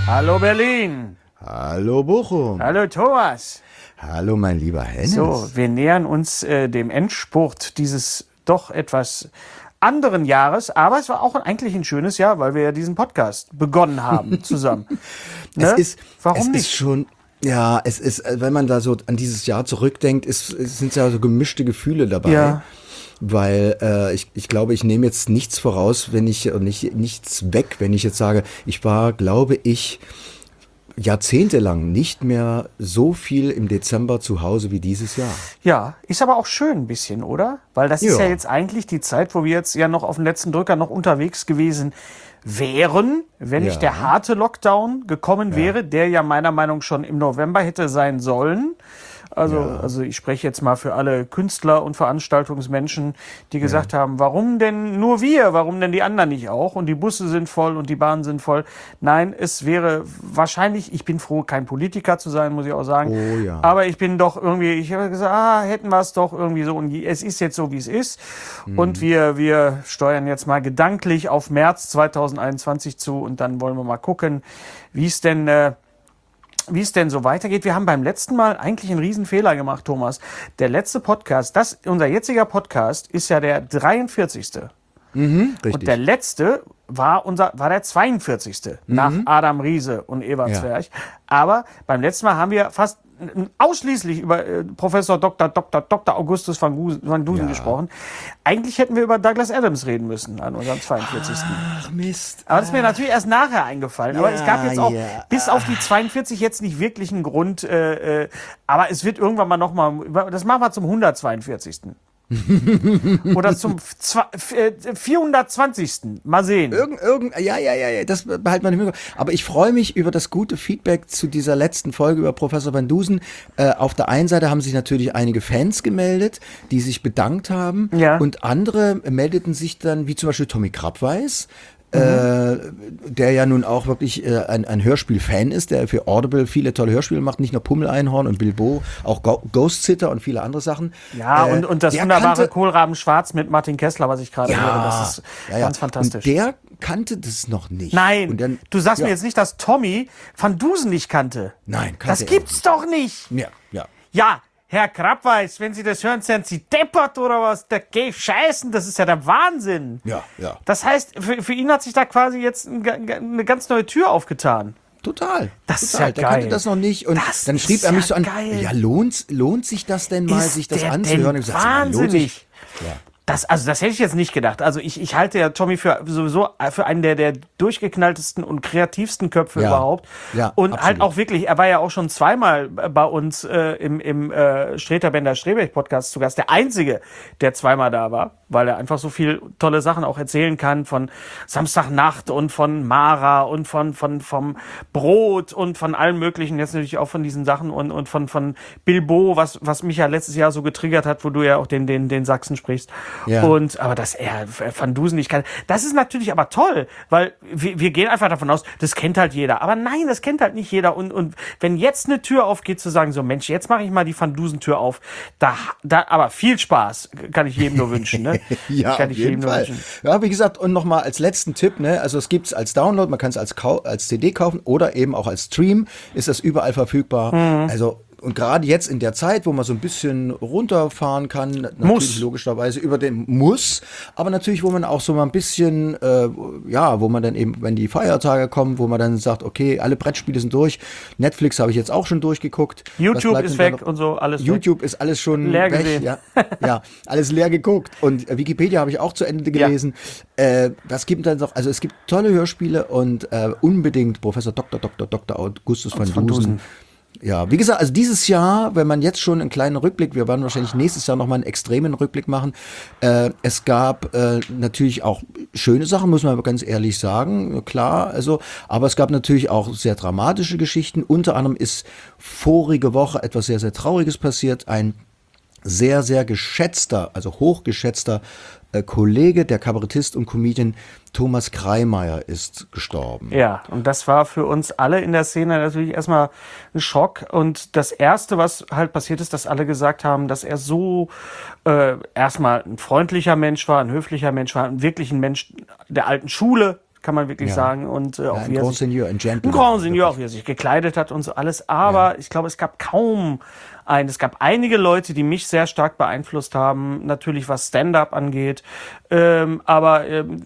Hallo Berlin. Hallo Bochum. Hallo Thomas. Hallo mein lieber Hennes. So, wir nähern uns dem Endspurt dieses doch etwas anderen Jahres, aber es war auch eigentlich ein schönes Jahr, weil wir ja diesen Podcast begonnen haben zusammen. Ne? Warum nicht? Ist schon, ja, es ist, wenn man da so an dieses Jahr zurückdenkt, sind ja so gemischte Gefühle dabei. Ja. Weil ich glaube, ich nehme jetzt nichts voraus, nichts weg, wenn ich jetzt sage, ich war, glaube ich, jahrzehntelang nicht mehr so viel im Dezember zu Hause wie dieses Jahr. Ja, ist aber auch schön ein bisschen, oder? Weil das ist ja jetzt eigentlich die Zeit, wo wir jetzt ja noch auf den letzten Drücker noch unterwegs gewesen wären, wenn nicht der harte Lockdown gekommen wäre, der ja meiner Meinung nach schon im November hätte sein sollen. Also ich spreche jetzt mal für alle Künstler und Veranstaltungsmenschen, die gesagt haben, warum denn nur wir, warum denn die anderen nicht auch? Und die Busse sind voll und die Bahnen sind voll. Nein, es wäre wahrscheinlich, ich bin froh, kein Politiker zu sein, muss ich auch sagen. Oh ja. Aber ich bin doch irgendwie, ich habe gesagt, hätten wir es doch irgendwie so. Und es ist jetzt so, wie es ist. Und wir steuern jetzt mal gedanklich auf März 2021 zu und dann wollen wir mal gucken, wie es denn so weitergeht. Wir haben beim letzten Mal eigentlich einen Riesenfehler gemacht, Thomas. Der letzte Podcast, unser jetziger Podcast, ist ja der 43. Richtig. Und der letzte war der 42. Nach Adam Riese und Ewart Zwerch. Aber beim letzten Mal haben wir fast ausschließlich über Professor Dr. Augustus van Dusen gesprochen. Eigentlich hätten wir über Douglas Adams reden müssen an unserem 42. Ach Mist. Aber das ist mir natürlich erst nachher eingefallen. Aber es gab jetzt auch bis auf die 42 jetzt nicht wirklich einen Grund. Aber es wird irgendwann mal nochmal, das machen wir zum 142. Oder zum 420. Mal sehen. Ja, das behalten wir nicht mehr. Aber ich freue mich über das gute Feedback zu dieser letzten Folge über Professor van Dusen. Auf der einen Seite haben sich natürlich einige Fans gemeldet, die sich bedankt haben. Ja. Und andere meldeten sich dann, wie zum Beispiel Tommy Krabweis, der ja nun auch wirklich ein Hörspiel-Fan ist, der für Audible viele tolle Hörspiele macht, nicht nur Pummel-Einhorn und Bilbo, auch Ghost Sitter und viele andere Sachen. Ja, und das wunderbare Kohlraben Schwarz mit Martin Kessler, was ich gerade höre, das ist ganz fantastisch. Und der kannte das noch nicht. Nein, und dann, du sagst mir jetzt nicht, dass Tommy van Dusen nicht kannte. Nein, kannte das er gibt's nicht. doch nicht. Ja. Ja, Herr Krabweis, wenn Sie das hören, sind Sie deppert oder was? Der geht scheißen, das ist ja der Wahnsinn. Ja. Das heißt, für ihn hat sich da quasi jetzt eine ganz neue Tür aufgetan. Total. Das ist total. ja Der geil. kannte das noch nicht. Und Das dann schrieb ist er mich ja so an, geil. ja, lohnt sich das denn mal, Ist sich das der anzuhören? denn Ich gesagt, lohnt sich. wahnsinnig? Ja. Das hätte ich jetzt nicht gedacht. Also ich halte ja Tommy für sowieso für einen der durchgeknalltesten und kreativsten Köpfe überhaupt. Ja, und absolut. halt auch wirklich, er war ja auch schon zweimal bei uns im Streter-Bender-Streberg-Podcast zu Gast. Der Einzige, der zweimal da war, weil er einfach so viel tolle Sachen auch erzählen kann von Samstagnacht und von Mara und vom Brot und von allen möglichen, jetzt natürlich auch von diesen Sachen und von Bilbo, was mich ja letztes Jahr so getriggert hat, wo du ja auch den Sachsen sprichst. Ja. Aber dass er Van Dusen nicht kann, das ist natürlich aber toll, weil wir gehen einfach davon aus, das kennt halt jeder. Aber nein, das kennt halt nicht jeder. Und wenn jetzt eine Tür aufgeht, zu sagen, so Mensch, jetzt mache ich mal die Van Dusen Tür auf, aber viel Spaß kann ich jedem nur wünschen. Ne? Ja, kann auf ich jeden jedem nur Fall. wünschen. Ja, wie gesagt, und nochmal als letzten Tipp, ne, also es gibt es als Download, man kann es als CD kaufen oder eben auch als Stream, ist das überall verfügbar. Also und gerade jetzt in der Zeit, wo man so ein bisschen runterfahren kann, natürlich logischerweise über den aber natürlich, wo man auch so mal ein bisschen, wo man dann eben, wenn die Feiertage kommen, wo man dann sagt, okay, alle Brettspiele sind durch, Netflix habe ich jetzt auch schon durchgext. YouTube ist weg und so, alles YouTube ist alles schon leer weg. gesehen. Ja, alles leer geguckt. Und Wikipedia habe ich auch zu Ende gelesen. Das gibt dann noch, also es gibt tolle Hörspiele und unbedingt Professor Dr. Augustus van Dusen. Ja, wie gesagt, also dieses Jahr, wenn man jetzt schon einen kleinen Rückblick, wir werden wahrscheinlich nächstes Jahr nochmal einen extremen Rückblick machen. Es gab natürlich auch schöne Sachen, muss man aber ganz ehrlich sagen, klar, aber es gab natürlich auch sehr dramatische Geschichten. Unter anderem ist vorige Woche etwas sehr, sehr Trauriges passiert. Ein sehr, sehr geschätzter, also hochgeschätzter Kollege, der Kabarettist und Comedian Thomas Kreimeier ist gestorben. Ja, und das war für uns alle in der Szene natürlich erstmal ein Schock. Und das Erste, was halt passiert ist, dass alle gesagt haben, dass er so erstmal ein freundlicher Mensch war, ein höflicher Mensch war, wirklich ein Mensch der alten Schule, kann man wirklich sagen. Und auch ein Grand Seigneur, ein Gentleman. Ein Grand Seigneur, auch wie er sich gekleidet hat und so alles. Aber ich glaube, es gab einige Leute, die mich sehr stark beeinflusst haben, natürlich was Stand-up angeht. Aber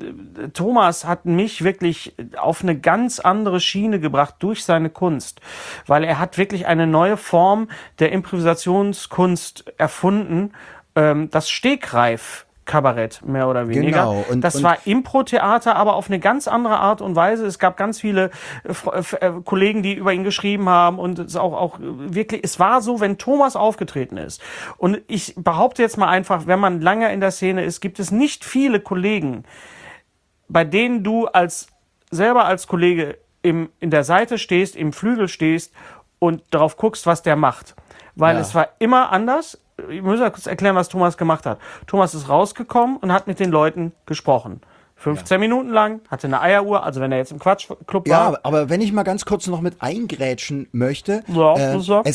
Thomas hat mich wirklich auf eine ganz andere Schiene gebracht durch seine Kunst, weil er hat wirklich eine neue Form der Improvisationskunst erfunden, das Stegreif-Kabarett, mehr oder weniger. Genau. Das war Impro-Theater, aber auf eine ganz andere Art und Weise. Es gab ganz viele Kollegen, die über ihn geschrieben haben und es auch wirklich, es war so, wenn Thomas aufgetreten ist. Und ich behaupte jetzt mal einfach, wenn man lange in der Szene ist, gibt es nicht viele Kollegen, bei denen du selber als Kollege in der Seite stehst, im Flügel stehst und darauf guckst, was der macht. Weil es war immer anders. Ich muss ja kurz erklären, was Thomas gemacht hat. Thomas ist rausgekommen und hat mit den Leuten gesprochen. 15 Minuten lang, hatte eine Eieruhr, also wenn er jetzt im Quatschclub war. Ja, aber wenn ich mal ganz kurz noch mit eingrätschen möchte, es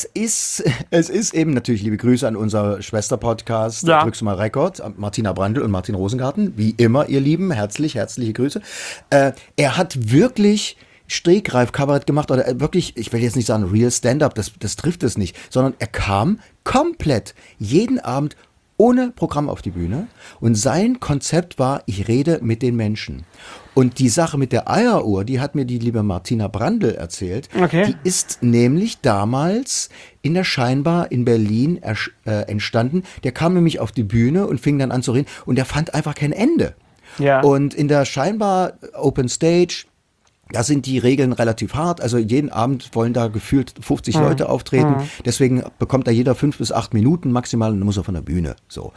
ist eben natürlich, liebe Grüße an unser Schwester-Podcast, Drückst du mal Rekord, Martina Brandl und Martin Rosengarten, wie immer, ihr Lieben, herzliche Grüße. Er hat wirklich Stegreif-Kabarett gemacht, oder wirklich, ich will jetzt nicht sagen Real Stand-Up, das trifft es nicht, sondern er kam komplett jeden Abend ohne Programm auf die Bühne und sein Konzept war, ich rede mit den Menschen. Und die Sache mit der Eieruhr, die hat mir die liebe Martina Brandl erzählt. Okay. Die ist nämlich damals in der Scheinbar in Berlin entstanden. Der kam nämlich auf die Bühne und fing dann an zu reden und der fand einfach kein Ende. Ja. Und in der Scheinbar Open Stage, da sind die Regeln relativ hart. Also jeden Abend wollen da gefühlt 50 Leute auftreten. Deswegen bekommt da jeder 5 bis 8 Minuten maximal und dann muss er von der Bühne. So.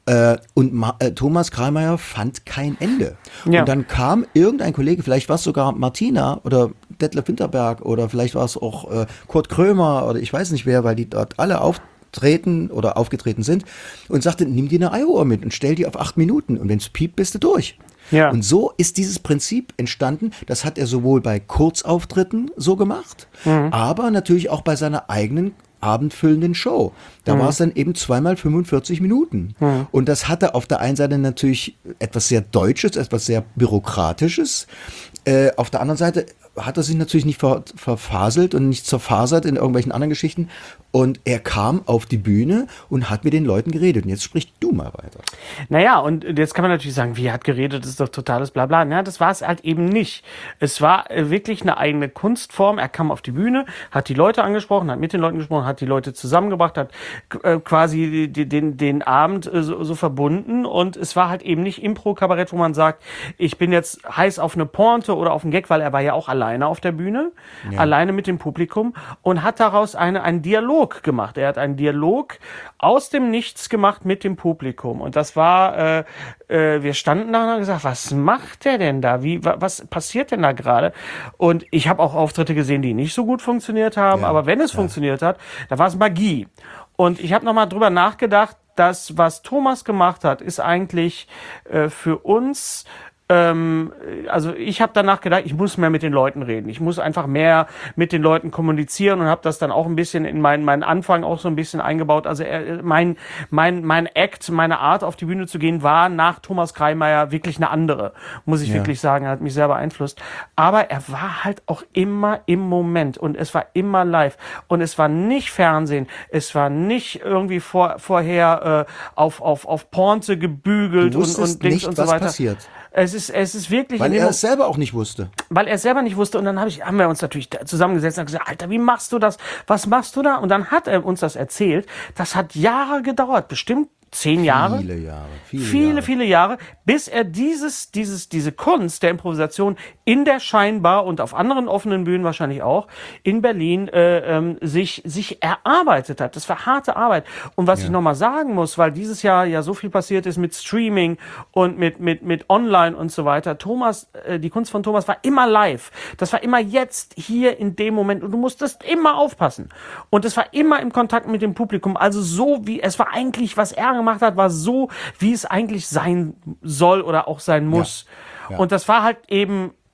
Und Thomas Kreimeier fand kein Ende. Ja. Und dann kam irgendein Kollege, vielleicht war es sogar Martina oder Detlef Winterberg oder vielleicht war es auch Kurt Krömer oder ich weiß nicht wer, weil die dort alle aufgetreten sind und sagte, nimm dir eine Eieruhr mit und stell die auf 8 Minuten und wenn es piept, bist du durch. Ja. Und so ist dieses Prinzip entstanden. Das hat er sowohl bei Kurzauftritten so gemacht, aber natürlich auch bei seiner eigenen abendfüllenden Show. Da war es dann eben 2 x 45 Minuten. Und das hatte auf der einen Seite natürlich etwas sehr Deutsches, etwas sehr Bürokratisches. Auf der anderen Seite hat er sich natürlich nicht verfaselt und nicht zerfasert in irgendwelchen anderen Geschichten. Und er kam auf die Bühne und hat mit den Leuten geredet. Und jetzt sprich du mal weiter. Naja, und jetzt kann man natürlich sagen, wie er hat geredet, das ist doch totales Blabla. Ja, das war es halt eben nicht. Es war wirklich eine eigene Kunstform. Er kam auf die Bühne, hat die Leute angesprochen, hat mit den Leuten gesprochen, hat die Leute zusammengebracht, hat quasi den Abend so verbunden. Und es war halt eben nicht Impro-Kabarett, wo man sagt, ich bin jetzt heiß auf eine Pointe oder auf einen Gag, weil er war ja auch alleine auf der Bühne, alleine mit dem Publikum und hat daraus einen Dialog gemacht. Er hat einen Dialog aus dem Nichts gemacht mit dem Publikum. Und das war, wir standen da und haben gesagt, was macht der denn da? Was passiert denn da gerade? Und ich habe auch Auftritte gesehen, die nicht so gut funktioniert haben, aber wenn es funktioniert hat, da war es Magie. Und ich habe nochmal drüber nachgedacht, das, was Thomas gemacht hat, ist eigentlich für uns also ich habe danach gedacht, ich muss mehr mit den Leuten reden. Ich muss einfach mehr mit den Leuten kommunizieren und habe das dann auch ein bisschen in meinen Anfang auch so ein bisschen eingebaut. Also mein Act, meine Art auf die Bühne zu gehen, war nach Thomas Kreimeier wirklich eine andere, muss ich wirklich sagen. Er hat mich sehr beeinflusst. Aber er war halt auch immer im Moment und es war immer live und es war nicht Fernsehen, es war nicht irgendwie vorher auf Pointe gebügelt und Dings nicht, und so was weiter. Passiert. Es ist wirklich... Weil er es selber auch nicht wusste. Weil er es selber nicht wusste. Und dann haben wir uns natürlich zusammengesetzt und gesagt, Alter, wie machst du das? Was machst du da? Und dann hat er uns das erzählt. Das hat Jahre gedauert, bestimmt 10 Jahre. Viele Jahre, bis er diese Kunst der Improvisation in der Scheinbar und auf anderen offenen Bühnen wahrscheinlich auch in Berlin sich erarbeitet hat. Das war harte Arbeit. Und was ich nochmal sagen muss, weil dieses Jahr ja so viel passiert ist mit Streaming und mit Online und so weiter. Die Kunst von Thomas war immer live. Das war immer jetzt, hier in dem Moment. Und du musstest immer aufpassen. Und es war immer im Kontakt mit dem Publikum. Also so wie, es war eigentlich, was er gemacht hat, war so, wie es eigentlich sein soll oder auch sein muss. Ja. Und das war halt eben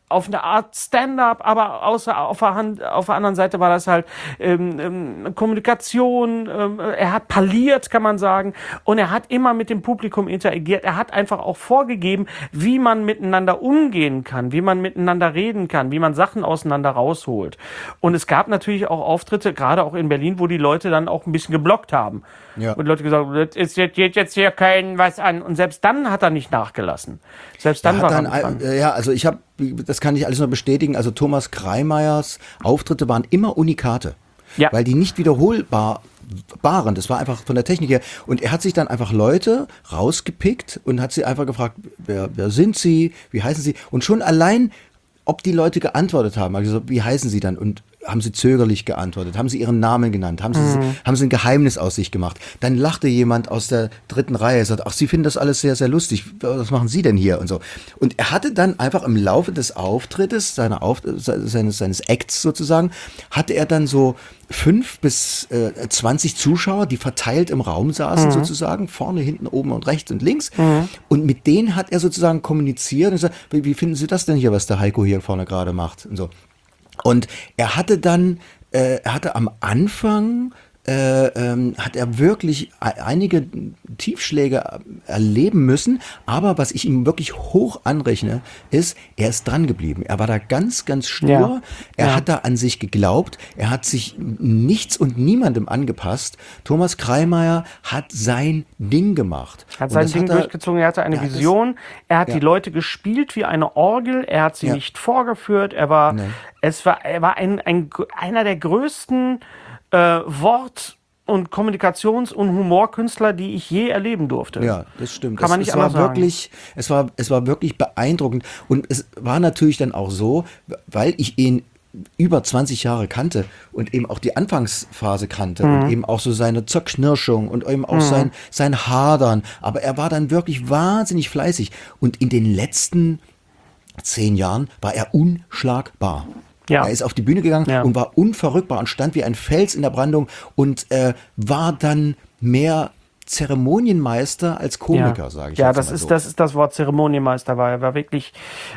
auf eine Art Stand-up, aber auf der anderen Seite war das halt Kommunikation, er hat parliert, kann man sagen, und er hat immer mit dem Publikum interagiert, er hat einfach auch vorgegeben, wie man miteinander umgehen kann, wie man miteinander reden kann, wie man Sachen auseinander rausholt. Und es gab natürlich auch Auftritte, gerade auch in Berlin, wo die Leute dann auch ein bisschen geblockt haben. Ja. Und die Leute gesagt haben, es geht jetzt hier keinen was an. Und selbst dann hat er nicht nachgelassen. Selbst dann war er dran. Ja, also das kann ich alles nur bestätigen, also Thomas Kreimeyers Auftritte waren immer Unikate. Ja. Weil die nicht wiederholbar waren. Das war einfach von der Technik her. Und er hat sich dann einfach Leute rausgepickt und hat sie einfach gefragt, wer sind sie, wie heißen sie? Und schon allein, ob die Leute geantwortet haben, also wie heißen sie dann? Und haben sie zögerlich geantwortet, haben sie ihren Namen genannt, haben sie ein Geheimnis aus sich gemacht. Dann lachte jemand aus der 3. Reihe, sagt, ach, Sie finden das alles sehr, sehr lustig, was machen Sie denn hier und so. Und er hatte dann einfach im Laufe des Auftrittes, seines Acts sozusagen, hatte er dann so 5 bis 20 Zuschauer, die verteilt im Raum saßen sozusagen, vorne, hinten, oben und rechts und links. Und mit denen hat er sozusagen kommuniziert und gesagt, wie finden Sie das denn hier, was der Heiko hier vorne gerade macht und so. Und er hatte am Anfang hat er wirklich einige Tiefschläge erleben müssen, aber was ich ihm wirklich hoch anrechne, ist, er ist dran geblieben. Er war da ganz, ganz stur, ja. Er hat da an sich geglaubt, er hat sich nichts und niemandem angepasst. Thomas Kreimeyer hat sein Ding gemacht. Hat sein Ding durchgezogen, er hatte eine Vision, er hat die Leute gespielt wie eine Orgel, er hat sie nicht vorgeführt, er war einer der größten Wort- und Kommunikations- und Humorkünstler, die ich je erleben durfte. Ja, das stimmt. Kann man nicht anders sagen. Es war wirklich beeindruckend. Und es war natürlich dann auch so, weil ich ihn über 20 Jahre kannte und eben auch die Anfangsphase kannte und eben auch so seine Zerknirschung und eben auch sein Hadern. Aber er war dann wirklich wahnsinnig fleißig. Und in den letzten 10 Jahren war er unschlagbar. Ja. Er ist auf die Bühne gegangen und war unverrückbar und stand wie ein Fels in der Brandung und war dann mehr Zeremonienmeister als Komiker, sage ich jetzt mal so. Das ist das Wort Zeremonienmeister, er war wirklich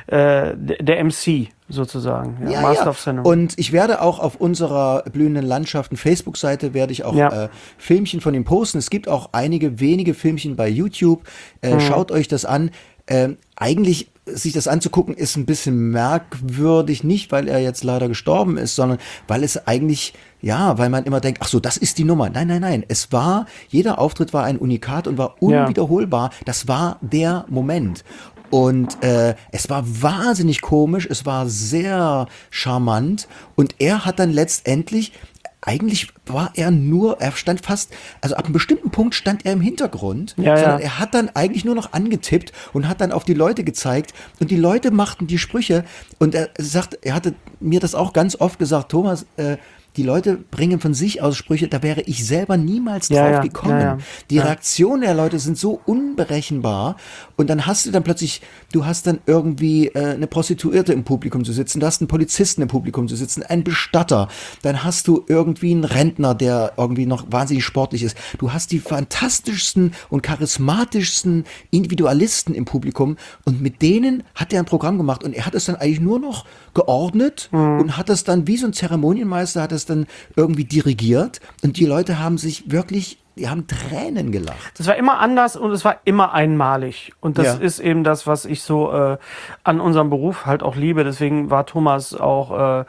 der MC sozusagen, Master of Ceremony. Und ich werde auch auf unserer Blühenden Landschaften Facebook-Seite werde ich auch Filmchen von ihm posten. Es gibt auch einige wenige Filmchen bei YouTube. Schaut euch das an. Eigentlich sich das anzugucken, ist ein bisschen merkwürdig, nicht weil er jetzt leider gestorben ist, sondern weil es eigentlich, weil man immer denkt, ach so, das ist die Nummer. Nein. Jeder Auftritt war ein Unikat und war unwiederholbar. Das war der Moment. Und es war wahnsinnig komisch, es war sehr charmant und er hat dann letztendlich, eigentlich war er stand fast, also ab einem bestimmten Punkt stand er im Hintergrund, sondern er hat dann eigentlich nur noch angetippt und hat dann auf die Leute gezeigt und die Leute machten die Sprüche und er hatte mir das auch ganz oft gesagt, Thomas, die Leute bringen von sich aus Sprüche, da wäre ich selber niemals drauf gekommen. Die Reaktionen der Leute sind so unberechenbar und dann hast du dann plötzlich, irgendwie eine Prostituierte im Publikum zu sitzen, du hast einen Polizisten im Publikum zu sitzen, einen Bestatter, dann hast du irgendwie einen Rentner, der irgendwie noch wahnsinnig sportlich ist. Du hast die fantastischsten und charismatischsten Individualisten im Publikum und mit denen hat er ein Programm gemacht und er hat es dann eigentlich nur noch geordnet und hat das dann wie so ein Zeremonienmeister, hat es dann irgendwie dirigiert und die Leute haben sich wirklich, die haben Tränen gelacht. Das war immer anders und es war immer einmalig. Und das ist eben das, was ich so an unserem Beruf halt auch liebe. Deswegen war Thomas auch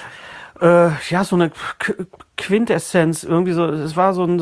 so eine Quintessenz, irgendwie so, es war so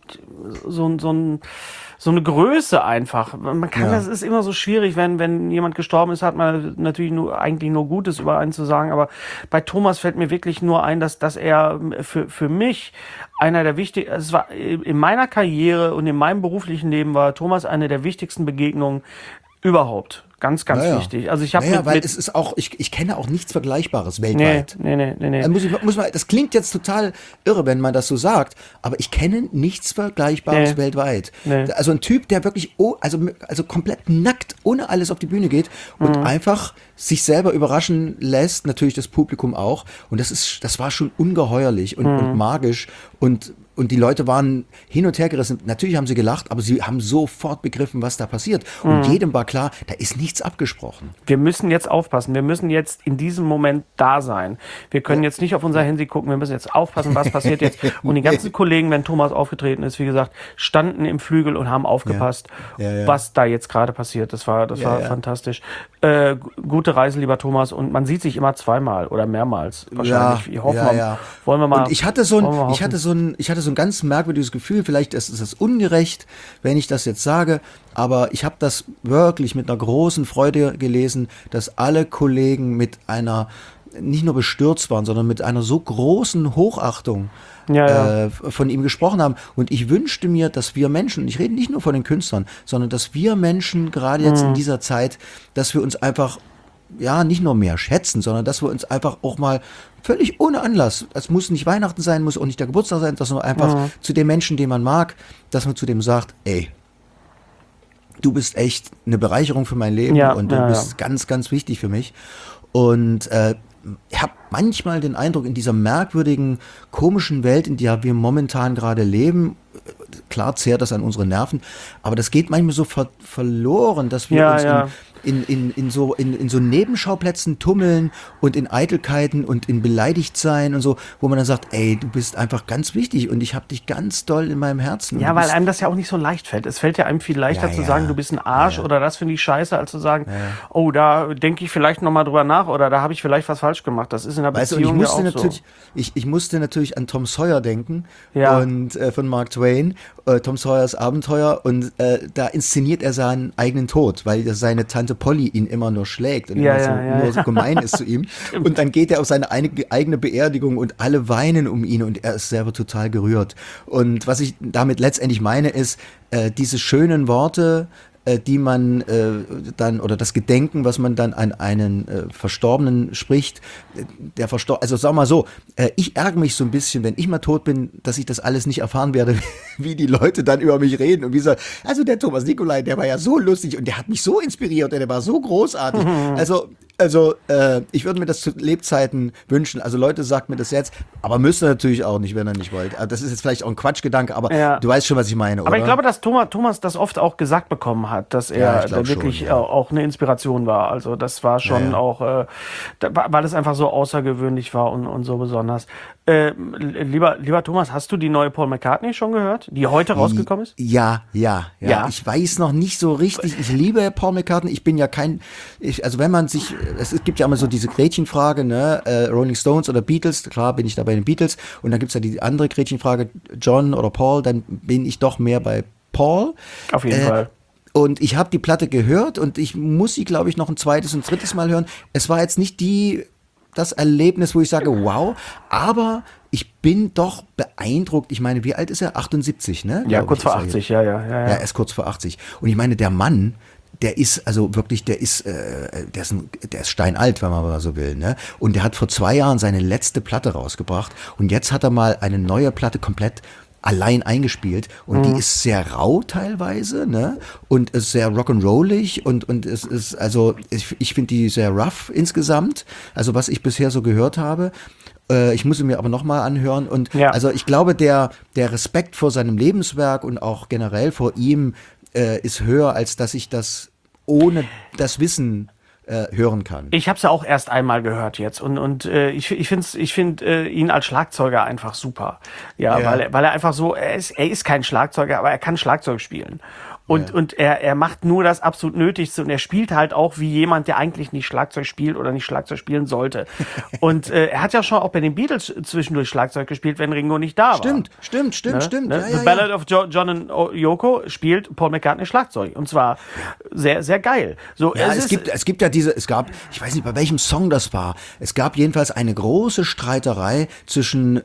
eine Größe einfach. Man kann, das ist immer so schwierig, wenn jemand gestorben ist, hat man natürlich eigentlich nur Gutes über einen zu sagen, aber bei Thomas fällt mir wirklich nur ein, dass er für mich einer der wichtigsten, es war in meiner Karriere und in meinem beruflichen Leben war Thomas eine der wichtigsten Begegnungen überhaupt. Ganz, ganz wichtig. Also ich habe weil es ist auch, ich kenne auch nichts Vergleichbares weltweit. Nee. Das klingt jetzt total irre, wenn man das so sagt, aber ich kenne nichts Vergleichbares weltweit. Nee. Also ein Typ, der wirklich also komplett nackt, ohne alles auf die Bühne geht und einfach sich selber überraschen lässt, natürlich das Publikum auch. Und das war schon ungeheuerlich und magisch und und die Leute waren hin und her gerissen. Natürlich haben sie gelacht, aber sie haben sofort begriffen, was da passiert. Und jedem war klar, da ist nichts abgesprochen. Wir müssen jetzt aufpassen. Wir müssen jetzt in diesem Moment da sein. Wir können jetzt nicht auf unser Handy gucken. Wir müssen jetzt aufpassen, was passiert jetzt. Und die ganzen Kollegen, wenn Thomas aufgetreten ist, wie gesagt, standen im Flügel und haben aufgepasst, was da jetzt gerade passiert. Das war fantastisch. Gute Reise, lieber Thomas. Und man sieht sich immer zweimal oder mehrmals wahrscheinlich. Ja, hoffen wir, wollen wir mal. Und ich hatte so ein ganz merkwürdiges Gefühl. Vielleicht ist es ungerecht, wenn ich das jetzt sage, aber ich habe das wirklich mit einer großen Freude gelesen, dass alle Kollegen mit einer nicht nur bestürzt waren, sondern mit einer so großen Hochachtung von ihm gesprochen haben. Und ich wünschte mir, dass wir Menschen, und ich rede nicht nur von den Künstlern, sondern dass wir Menschen gerade jetzt in dieser Zeit, dass wir uns einfach nicht nur mehr schätzen, sondern dass wir uns einfach auch mal völlig ohne Anlass, es muss nicht Weihnachten sein, muss auch nicht der Geburtstag sein, dass man einfach zu dem Menschen, den man mag, dass man zu dem sagt, ey, du bist echt eine Bereicherung für mein Leben und du bist ganz, ganz wichtig für mich. Und ich habe manchmal den Eindruck, in dieser merkwürdigen, komischen Welt, in der wir momentan gerade leben, klar zehrt das an unsere Nerven, aber das geht manchmal so verloren, dass wir uns in so Nebenschauplätzen tummeln und in Eitelkeiten und in Beleidigtsein und so, wo man dann sagt, ey, du bist einfach ganz wichtig und ich hab dich ganz doll in meinem Herzen. Ja, weil einem das ja auch nicht so leicht fällt. Es fällt ja einem viel leichter zu sagen, du bist ein Arsch oder das finde ich scheiße, als zu sagen, oh, da denke ich vielleicht nochmal drüber nach oder da habe ich vielleicht was falsch gemacht. Das ist in der Beziehung ja auch so. Ich musste natürlich an Tom Sawyer denken und von Mark Twain, Tom Sawyers Abenteuer und da inszeniert er seinen eigenen Tod, weil seine Tante Polly ihn immer nur schlägt und nur so gemein ist zu ihm. Und dann geht er auf seine eigene Beerdigung und alle weinen um ihn und er ist selber total gerührt. Und was ich damit letztendlich meine, ist, diese schönen Worte, die man dann, oder das Gedenken, was man dann an einen Verstorbenen spricht, also sag mal so, ich ärgere mich so ein bisschen, wenn ich mal tot bin, dass ich das alles nicht erfahren werde, wie die Leute dann über mich reden und wie so, also der Thomas Nicolai, der war ja so lustig und der hat mich so inspiriert und der war so großartig. Also ich würde mir das zu Lebzeiten wünschen. Also Leute, sagt mir das jetzt, aber müsst ihr natürlich auch nicht, wenn ihr nicht wollt. Also das ist jetzt vielleicht auch ein Quatschgedanke, aber du weißt schon, was ich meine, oder? Aber ich glaube, dass Thomas das oft auch gesagt bekommen hat, dass er wirklich schon, auch eine Inspiration war. Also das war schon auch, weil es einfach so außergewöhnlich war und so besonders. Lieber Thomas, hast du die neue Paul McCartney schon gehört, die heute rausgekommen ist? Ja. Ich weiß noch nicht so richtig. Ich liebe Paul McCartney. Ich bin ja also wenn man sich, es gibt ja immer so diese Gretchenfrage, ne, Rolling Stones oder Beatles, klar bin ich da bei den Beatles. Und dann gibt's ja die andere Gretchenfrage, John oder Paul, dann bin ich doch mehr bei Paul. Auf jeden Fall. Und ich habe die Platte gehört und ich muss sie, glaube ich, noch ein zweites und drittes Mal hören. Es war jetzt nicht das Erlebnis, wo ich sage, wow, aber ich bin doch beeindruckt. Ich meine, wie alt ist er? 78, ne? Ja, kurz vor 80, ja. Ja, er ist kurz vor 80. Und ich meine, der Mann, der ist also wirklich, der ist steinalt, wenn man mal so will, ne? Und der hat vor 2 Jahren seine letzte Platte rausgebracht und jetzt hat er mal eine neue Platte komplett allein eingespielt und die ist sehr rau teilweise, ne? Und ist sehr rock'n'rollig und es ist, also ich finde die sehr rough insgesamt, also was ich bisher so gehört habe. Ich muss ihn mir aber nochmal anhören und also ich glaube, der Respekt vor seinem Lebenswerk und auch generell vor ihm ist höher, als dass ich das ohne das Wissen hören kann. Ich habe es ja auch erst einmal gehört jetzt und ich finde ihn als Schlagzeuger einfach super. Ja. Weil er einfach so, er ist kein Schlagzeuger, aber er kann Schlagzeug spielen. Und er macht nur das absolut Nötigste und er spielt halt auch wie jemand, der eigentlich nicht Schlagzeug spielt oder nicht Schlagzeug spielen sollte. Und er hat ja schon auch bei den Beatles zwischendurch Schlagzeug gespielt, wenn Ringo nicht da war. Stimmt. Ne? The Ballad of John and Yoko spielt Paul McCartney Schlagzeug und zwar sehr, sehr geil. So, ja, es gibt ja ich weiß nicht, bei welchem Song das war. Es gab jedenfalls eine große Streiterei zwischen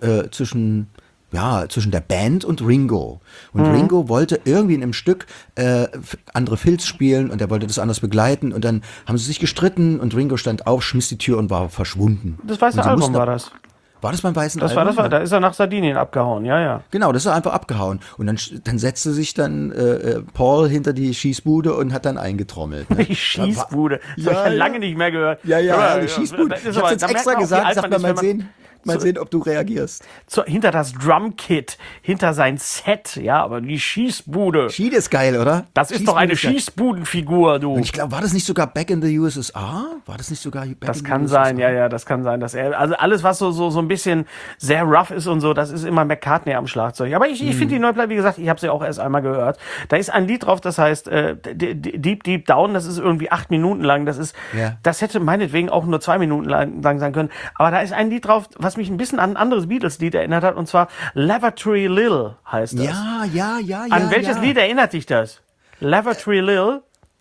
der Band und Ringo. Und Ringo wollte irgendwie in einem Stück andere Filz spielen und er wollte das anders begleiten und dann haben sie sich gestritten und Ringo stand auf, schmiss die Tür und war verschwunden. Das weiße Album war das. War das beim weißen Album? Das war, da ist er nach Sardinien abgehauen, ja. Genau, das ist er einfach abgehauen. Und dann setzte sich dann Paul hinter die Schießbude und hat dann eingetrommelt. Ne? Die Schießbude, das habe ich ja lange nicht mehr gehört. Ja, die Schießbude. Ich hab's jetzt extra gesagt, sag mal sehen. Mal sehen, ob du reagierst. Hinter das Drumkit, hinter sein Set, ja, aber die Schießbude. Schied ist geil, oder? Das ist doch eine Schießbudenfigur, du. Und ich glaube, war das nicht sogar Back in the USSR? War das nicht sogar Back in the USSR? Das kann sein, ja, das kann sein, dass also alles, was so ein bisschen sehr rough ist und so, das ist immer McCartney am Schlagzeug. Aber ich finde die Neuplatte, wie gesagt, ich habe sie auch erst einmal gehört. Da ist ein Lied drauf, das heißt Deep Deep Down, das ist irgendwie 8 Minuten lang. Das hätte meinetwegen auch nur 2 Minuten lang sein können. Aber da ist ein Lied drauf, was mich ein bisschen an ein anderes Beatles-Lied erinnert hat, und zwar Lavatory Lil heißt das. Ja. An welches Lied erinnert dich das? Lavatory Lil?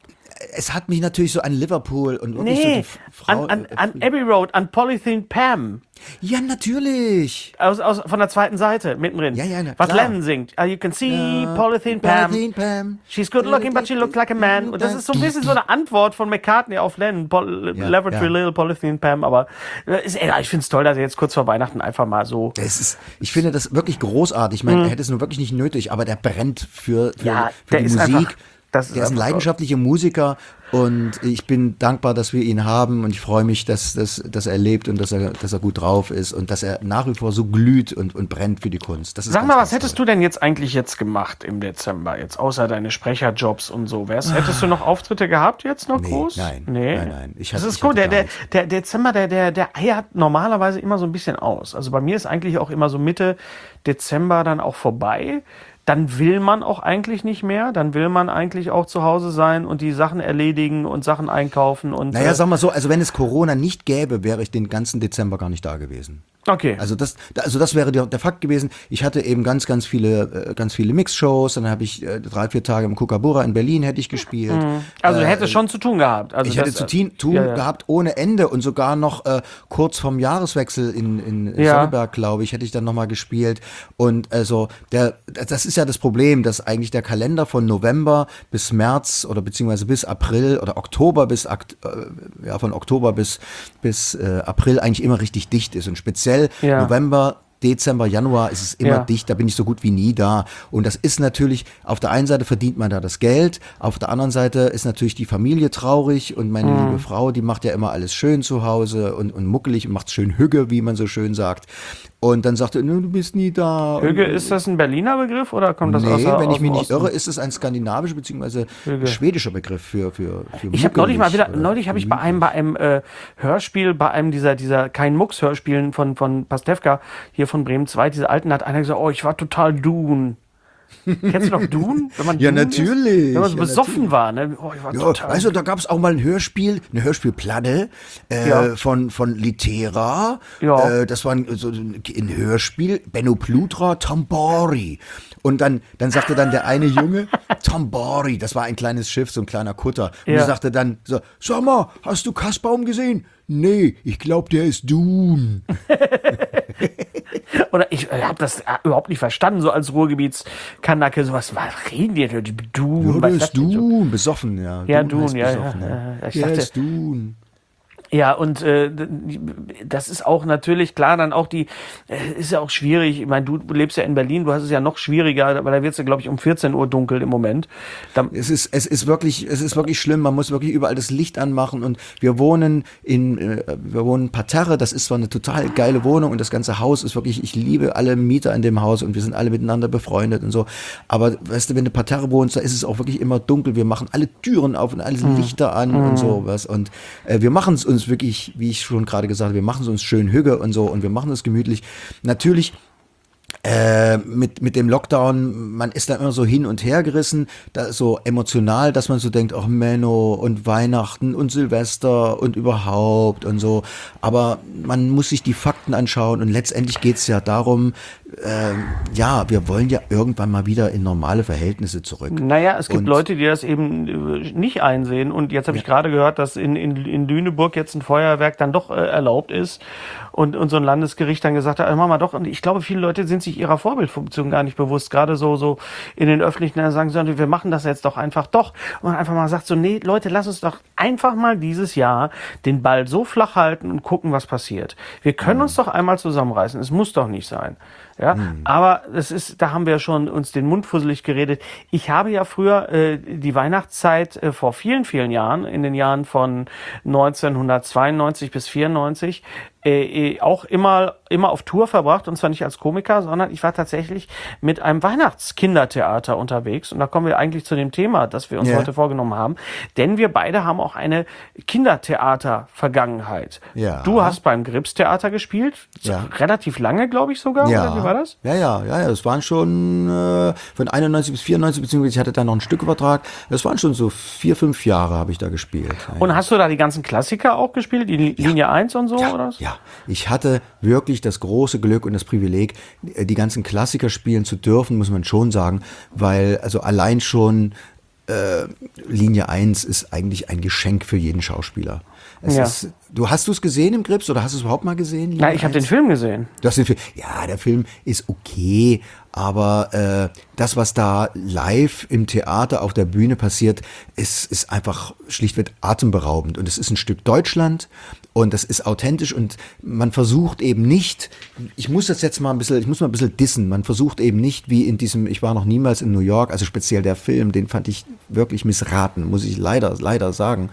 Es hat mich natürlich so an Liverpool und wirklich Nee, so die Frau. an Abbey Road, an Polythene Pam. Ja, natürlich. Von der zweiten Seite, mittendrin. Ja, was klar. Lennon singt. You can see Polythene Pam. She's good looking, but she looks like a man. Und das ist so ein bisschen so eine Antwort von McCartney auf Lennon. Lavatory Lil, Polythene Pam. Aber ich finde es toll, dass er jetzt kurz vor Weihnachten einfach mal so... Ich finde das wirklich großartig. Ich meine, er hätte es nur wirklich nicht nötig, aber der brennt für die Musik. Einfach, der ist ein leidenschaftlicher Musiker und ich bin dankbar, dass wir ihn haben, und ich freue mich, dass er lebt und dass er gut drauf ist und dass er nach wie vor so glüht und brennt für die Kunst. Das ist Sag mal, was hättest du denn jetzt eigentlich gemacht im Dezember, jetzt außer deine Sprecherjobs und so? Hättest du noch Auftritte gehabt jetzt noch groß? Nein. Das ist gut. Der Dezember, der eiert normalerweise immer so ein bisschen aus. Also bei mir ist eigentlich auch immer so Mitte Dezember dann auch vorbei. Dann will man auch eigentlich nicht mehr. Dann will man eigentlich auch zu Hause sein und die Sachen erledigen und Sachen einkaufen. Und, sag mal so, also wenn es Corona nicht gäbe, wäre ich den ganzen Dezember gar nicht da gewesen. Okay. Also das wäre der Fakt gewesen. Ich hatte eben ganz viele Mixshows, dann habe ich 3-4 Tage im Kookaburra in Berlin hätte ich gespielt. Also du hättest schon zu tun gehabt. Also ich hätte zu tun gehabt ohne Ende, und sogar noch kurz vorm Jahreswechsel in Sonneberg, glaube ich, hätte ich dann nochmal gespielt. Und also das ist ja das Problem, dass eigentlich der Kalender von November bis März oder beziehungsweise bis April oder Oktober von Oktober bis April eigentlich immer richtig dicht ist, und speziell November, Dezember, Januar ist es immer dicht, da bin ich so gut wie nie da. Und das ist natürlich, auf der einen Seite verdient man da das Geld, auf der anderen Seite ist natürlich die Familie traurig, und meine liebe Frau, die macht ja immer alles schön zu Hause und muckelig und macht schön Hügge, wie man so schön sagt. Und dann sagte er, du bist nie da. Hügge, ist das ein Berliner Begriff oder kommt das wenn ich mich nicht irre, ist es ein skandinavischer bzw. schwedischer Begriff für ich habe neulich habe ich bei einem Hörspiel, bei einem dieser kein Mucks Hörspielen von Pastewka hier von Bremen 2, diese alten, hat einer gesagt, ich war total Dune. Kennst du noch Dune? Wenn man Dune natürlich. Ist? Wenn man so besoffen war, ne? Ich war total. Also da gab es auch mal eine Hörspielplatte von Litera. Ja. Das war ein Hörspiel, Benno Plutra, Tambori. Und dann sagte dann der eine Junge, Tambori, das war ein kleines Schiff, so ein kleiner Kutter. Und er sagte dann so, sag mal, hast du Kassbaum gesehen? Nee, ich glaube, der ist Dune. Oder ich habe das überhaupt nicht verstanden, so als Ruhrgebietskanake, was reden die denn? Dune? Ja, der ist Dune, besoffen, ja. Ja, Dune, ja. Ich dachte, ist Dune. Ja, und das ist auch natürlich klar, dann auch ist ja auch schwierig. Ich meine, du lebst ja in Berlin, du hast es ja noch schwieriger, weil da wird es ja, glaube ich, um 14 Uhr dunkel im Moment. Es ist wirklich schlimm, man muss wirklich überall das Licht anmachen, und wir wohnen Parterre, das ist zwar eine total geile Wohnung und das ganze Haus ist wirklich, ich liebe alle Mieter in dem Haus und wir sind alle miteinander befreundet und so, aber weißt du, wenn du Parterre wohnst, da ist es auch wirklich immer dunkel, wir machen alle Türen auf und alle Lichter an und sowas, und wir machen es uns wirklich, wie ich schon gerade gesagt habe, wir machen es uns schön Hügge und so, und wir machen es gemütlich. Natürlich mit dem Lockdown, man ist da immer so hin und her gerissen, da so emotional, dass man so denkt, ach Menno und Weihnachten und Silvester und überhaupt und so, aber man muss sich die Fakten anschauen, und letztendlich geht es ja darum, wir wollen ja irgendwann mal wieder in normale Verhältnisse zurück. Naja, es gibt Leute, die das eben nicht einsehen, und jetzt habe ich gerade gehört, dass in Lüneburg jetzt ein Feuerwerk dann doch erlaubt ist, und so ein Landesgericht dann gesagt hat, machen wir doch, und ich glaube, viele Leute sind sich ihrer Vorbildfunktion gar nicht bewusst, gerade so in den öffentlichen, dann sagen sie, wir machen das jetzt doch einfach und man einfach mal sagt so, nee, Leute, lass uns doch einfach mal dieses Jahr den Ball so flach halten und gucken, was passiert. Wir können uns doch einmal zusammenreißen, es muss doch nicht sein. Ja, aber da haben wir schon uns den Mund fusselig geredet. Ich habe ja früher die Weihnachtszeit vor vielen, vielen Jahren, in den Jahren von 1992 bis 94, auch immer immer auf Tour verbracht, und zwar nicht als Komiker, sondern ich war tatsächlich mit einem Weihnachtskindertheater unterwegs. Und da kommen wir eigentlich zu dem Thema, das wir uns heute vorgenommen haben. Denn wir beide haben auch eine Kindertheater-Vergangenheit. Ja. Du hast beim Grips-Theater gespielt, relativ lange, glaube ich sogar, oder wie war das? Ja, das waren schon von 91 bis 94, beziehungsweise ich hatte da noch einen Stückübertrag. Das waren schon so 4-5 Jahre habe ich da gespielt. Und hast du da die ganzen Klassiker auch gespielt, die Linie 1 und so? Oder? Ja, ich hatte wirklich das große Glück und das Privileg, die ganzen Klassiker spielen zu dürfen, muss man schon sagen, weil also allein schon Linie 1 ist eigentlich ein Geschenk für jeden Schauspieler. Hast du es gesehen im Grips oder hast du es überhaupt mal gesehen? Nein, ich habe den Film gesehen. Du hast den Film. Ja, der Film ist okay, aber das, was da live im Theater auf der Bühne passiert, ist einfach schlichtweg atemberaubend. Und es ist ein Stück Deutschland und das ist authentisch und man versucht eben nicht, ich muss mal ein bisschen dissen, man versucht eben nicht wie in diesem, ich war noch niemals in New York, also speziell der Film, den fand ich wirklich missraten, muss ich leider sagen.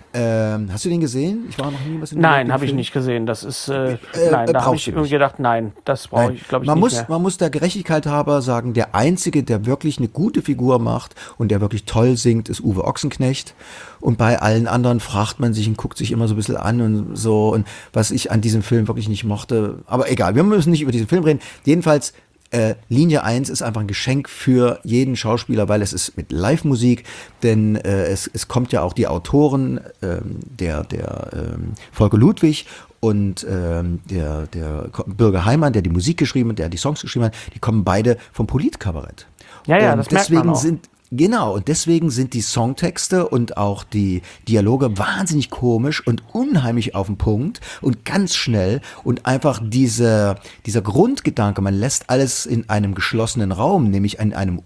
Hast du den gesehen? Ich war noch niemals in New York. Nein, habe ich nicht gesehen. Das ist, nein, da habe ich irgendwie gedacht, nein, das brauche ich, glaube ich, nicht mehr. Man muss der Gerechtigkeit halber sagen, der Einzige, der wirklich eine gute Figur macht und der wirklich toll singt, ist Uwe Ochsenknecht. Und bei allen anderen fragt man sich und guckt sich immer so ein bisschen an und so. Und was ich an diesem Film wirklich nicht mochte. Aber egal, wir müssen nicht über diesen Film reden. Jedenfalls, Linie 1 ist einfach ein Geschenk für jeden Schauspieler, weil es ist mit Live-Musik, denn es kommt ja auch die Autoren, der Volker Ludwig und der Bürger Heimann, der die Musik geschrieben hat, der die Songs geschrieben hat, die kommen beide vom Politkabarett. Ja, und das merkt man auch. Genau, und deswegen sind die Songtexte und auch die Dialoge wahnsinnig komisch und unheimlich auf den Punkt und ganz schnell und einfach dieser Grundgedanke, man lässt alles in einem geschlossenen Raum, nämlich in einem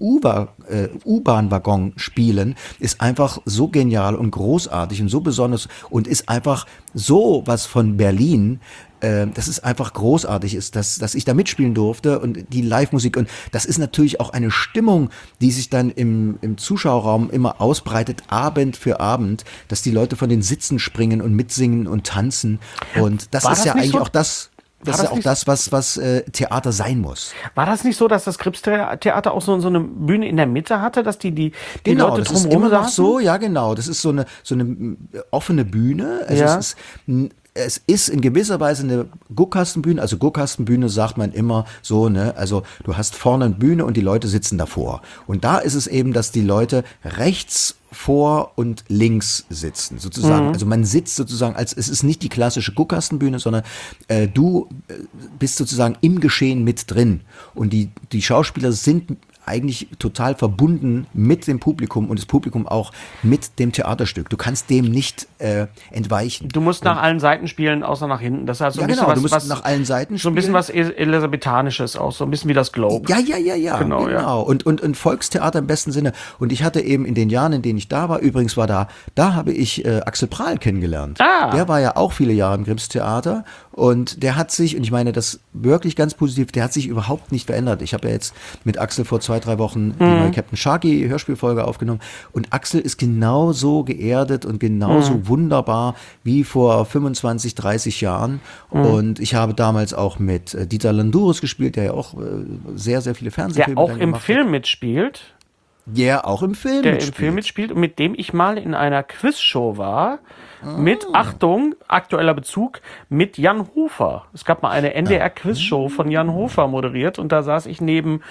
U-Bahn-Waggon spielen, ist einfach so genial und großartig und so besonders und ist einfach so was von Berlin, dass es einfach großartig ist, dass ich da mitspielen durfte und die Live-Musik und das ist natürlich auch eine Stimmung, die sich dann im Zuschauerraum immer ausbreitet, Abend für Abend, dass die Leute von den Sitzen springen und mitsingen und tanzen und das ist ja eigentlich auch das. Das ist ja auch das, was Theater sein muss. War das nicht so, dass das Grips-Theater auch so eine Bühne in der Mitte hatte, dass die genau, Leute das ist immer noch so, ja genau, das ist so eine offene Bühne, also es ist in gewisser Weise eine Guckkastenbühne, also Guckkastenbühne sagt man immer so, ne, also du hast vorne eine Bühne und die Leute sitzen davor. Und da ist es eben, dass die Leute rechts vor und links sitzen, sozusagen. Also man sitzt sozusagen, es ist nicht die klassische Guckkastenbühne, sondern du bist sozusagen im Geschehen mit drin. Und die Schauspieler sind eigentlich total verbunden mit dem Publikum und das Publikum auch mit dem Theaterstück. Du kannst dem nicht entweichen. Du musst nach allen Seiten spielen, außer nach hinten. Das heißt so ein bisschen du musst nach allen Seiten spielen. So ein bisschen was Elisabethanisches auch, so ein bisschen wie das Globe. Ja. Genau. Und Volkstheater im besten Sinne. Und ich hatte eben in den Jahren, in denen ich da war, übrigens war da habe ich Axel Prahl kennengelernt. Der war ja auch viele Jahre im Grips-Theater und der hat sich, und ich meine das wirklich ganz positiv, der hat sich überhaupt nicht verändert. Ich habe ja jetzt mit Axel vor 2-3 Wochen die neue Captain Sharky Hörspielfolge aufgenommen und Axel ist genauso geerdet und genauso wunderbar wie vor 25, 30 Jahren und ich habe damals auch mit Dieter Landouris gespielt, der ja auch sehr, sehr viele Fernsehfilme gemacht hat. Der auch im Film mitspielt. Ja, auch im Film mitspielt. Der im Film mitspielt und mit dem ich mal in einer Quizshow war. Mit, Achtung, aktueller Bezug, mit Jan Hofer. Es gab mal eine NDR-Quizshow von Jan Hofer moderiert und da saß ich neben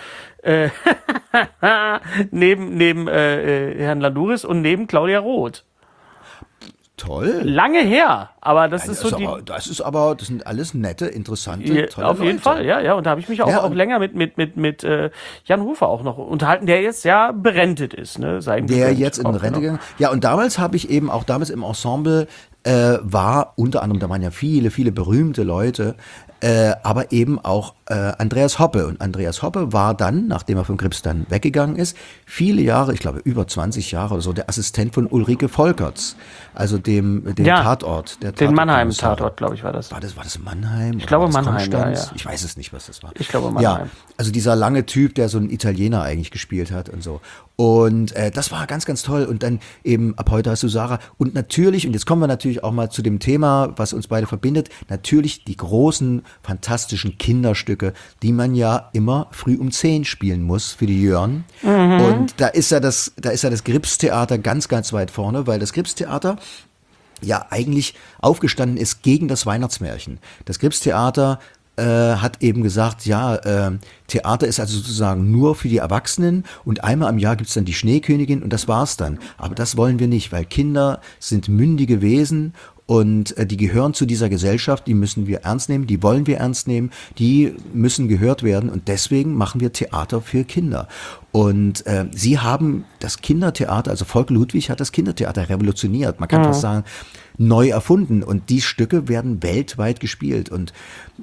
Herrn Landouris und neben Claudia Roth. Toll. Lange her, aber das Nein, ist so das sind alles nette, interessante, tolle auf jeden Leute. Fall, ja. Und da habe ich mich auch länger mit Jan Hofer auch noch unterhalten, der jetzt ja berentet ist, ne? Der jetzt in Rente gegangen. Ja, und damals habe ich eben auch damals im Ensemble war unter anderem, da waren ja viele, viele berühmte Leute, aber eben auch Andreas Hoppe. Und Andreas Hoppe war dann, nachdem er von Krips dann weggegangen ist, viele Jahre, ich glaube über 20 Jahre oder so, der Assistent von Ulrike Volkerts, also dem Tatort. Den Mannheim-Tatort, glaube ich, war das. War das Mannheim? Ich glaube Mannheim, ja. Ich weiß es nicht, was das war. Ich glaube Mannheim. Ja, also dieser lange Typ, der so einen Italiener eigentlich gespielt hat und so. Und das war ganz, ganz toll. Und dann eben ab heute hast du Sarah. Und natürlich, und jetzt kommen wir natürlich auch mal zu dem Thema, was uns beide verbindet, natürlich die großen, fantastischen Kinderstücke, die man ja immer früh um 10 spielen muss für die Jörn. Und da ist ja das Grips-Theater ganz, ganz weit vorne, weil das Grips-Theater ja eigentlich aufgestanden ist gegen das Weihnachtsmärchen. Das Grips-Theater hat eben gesagt, Theater ist also sozusagen nur für die Erwachsenen und einmal am Jahr gibt's dann die Schneekönigin und das war's dann. Aber das wollen wir nicht, weil Kinder sind mündige Wesen und die gehören zu dieser Gesellschaft, die müssen wir ernst nehmen, die wollen wir ernst nehmen, die müssen gehört werden und deswegen machen wir Theater für Kinder. Und sie haben das Kindertheater, also Volker Ludwig hat das Kindertheater revolutioniert, man kann fast sagen, neu erfunden und die Stücke werden weltweit gespielt und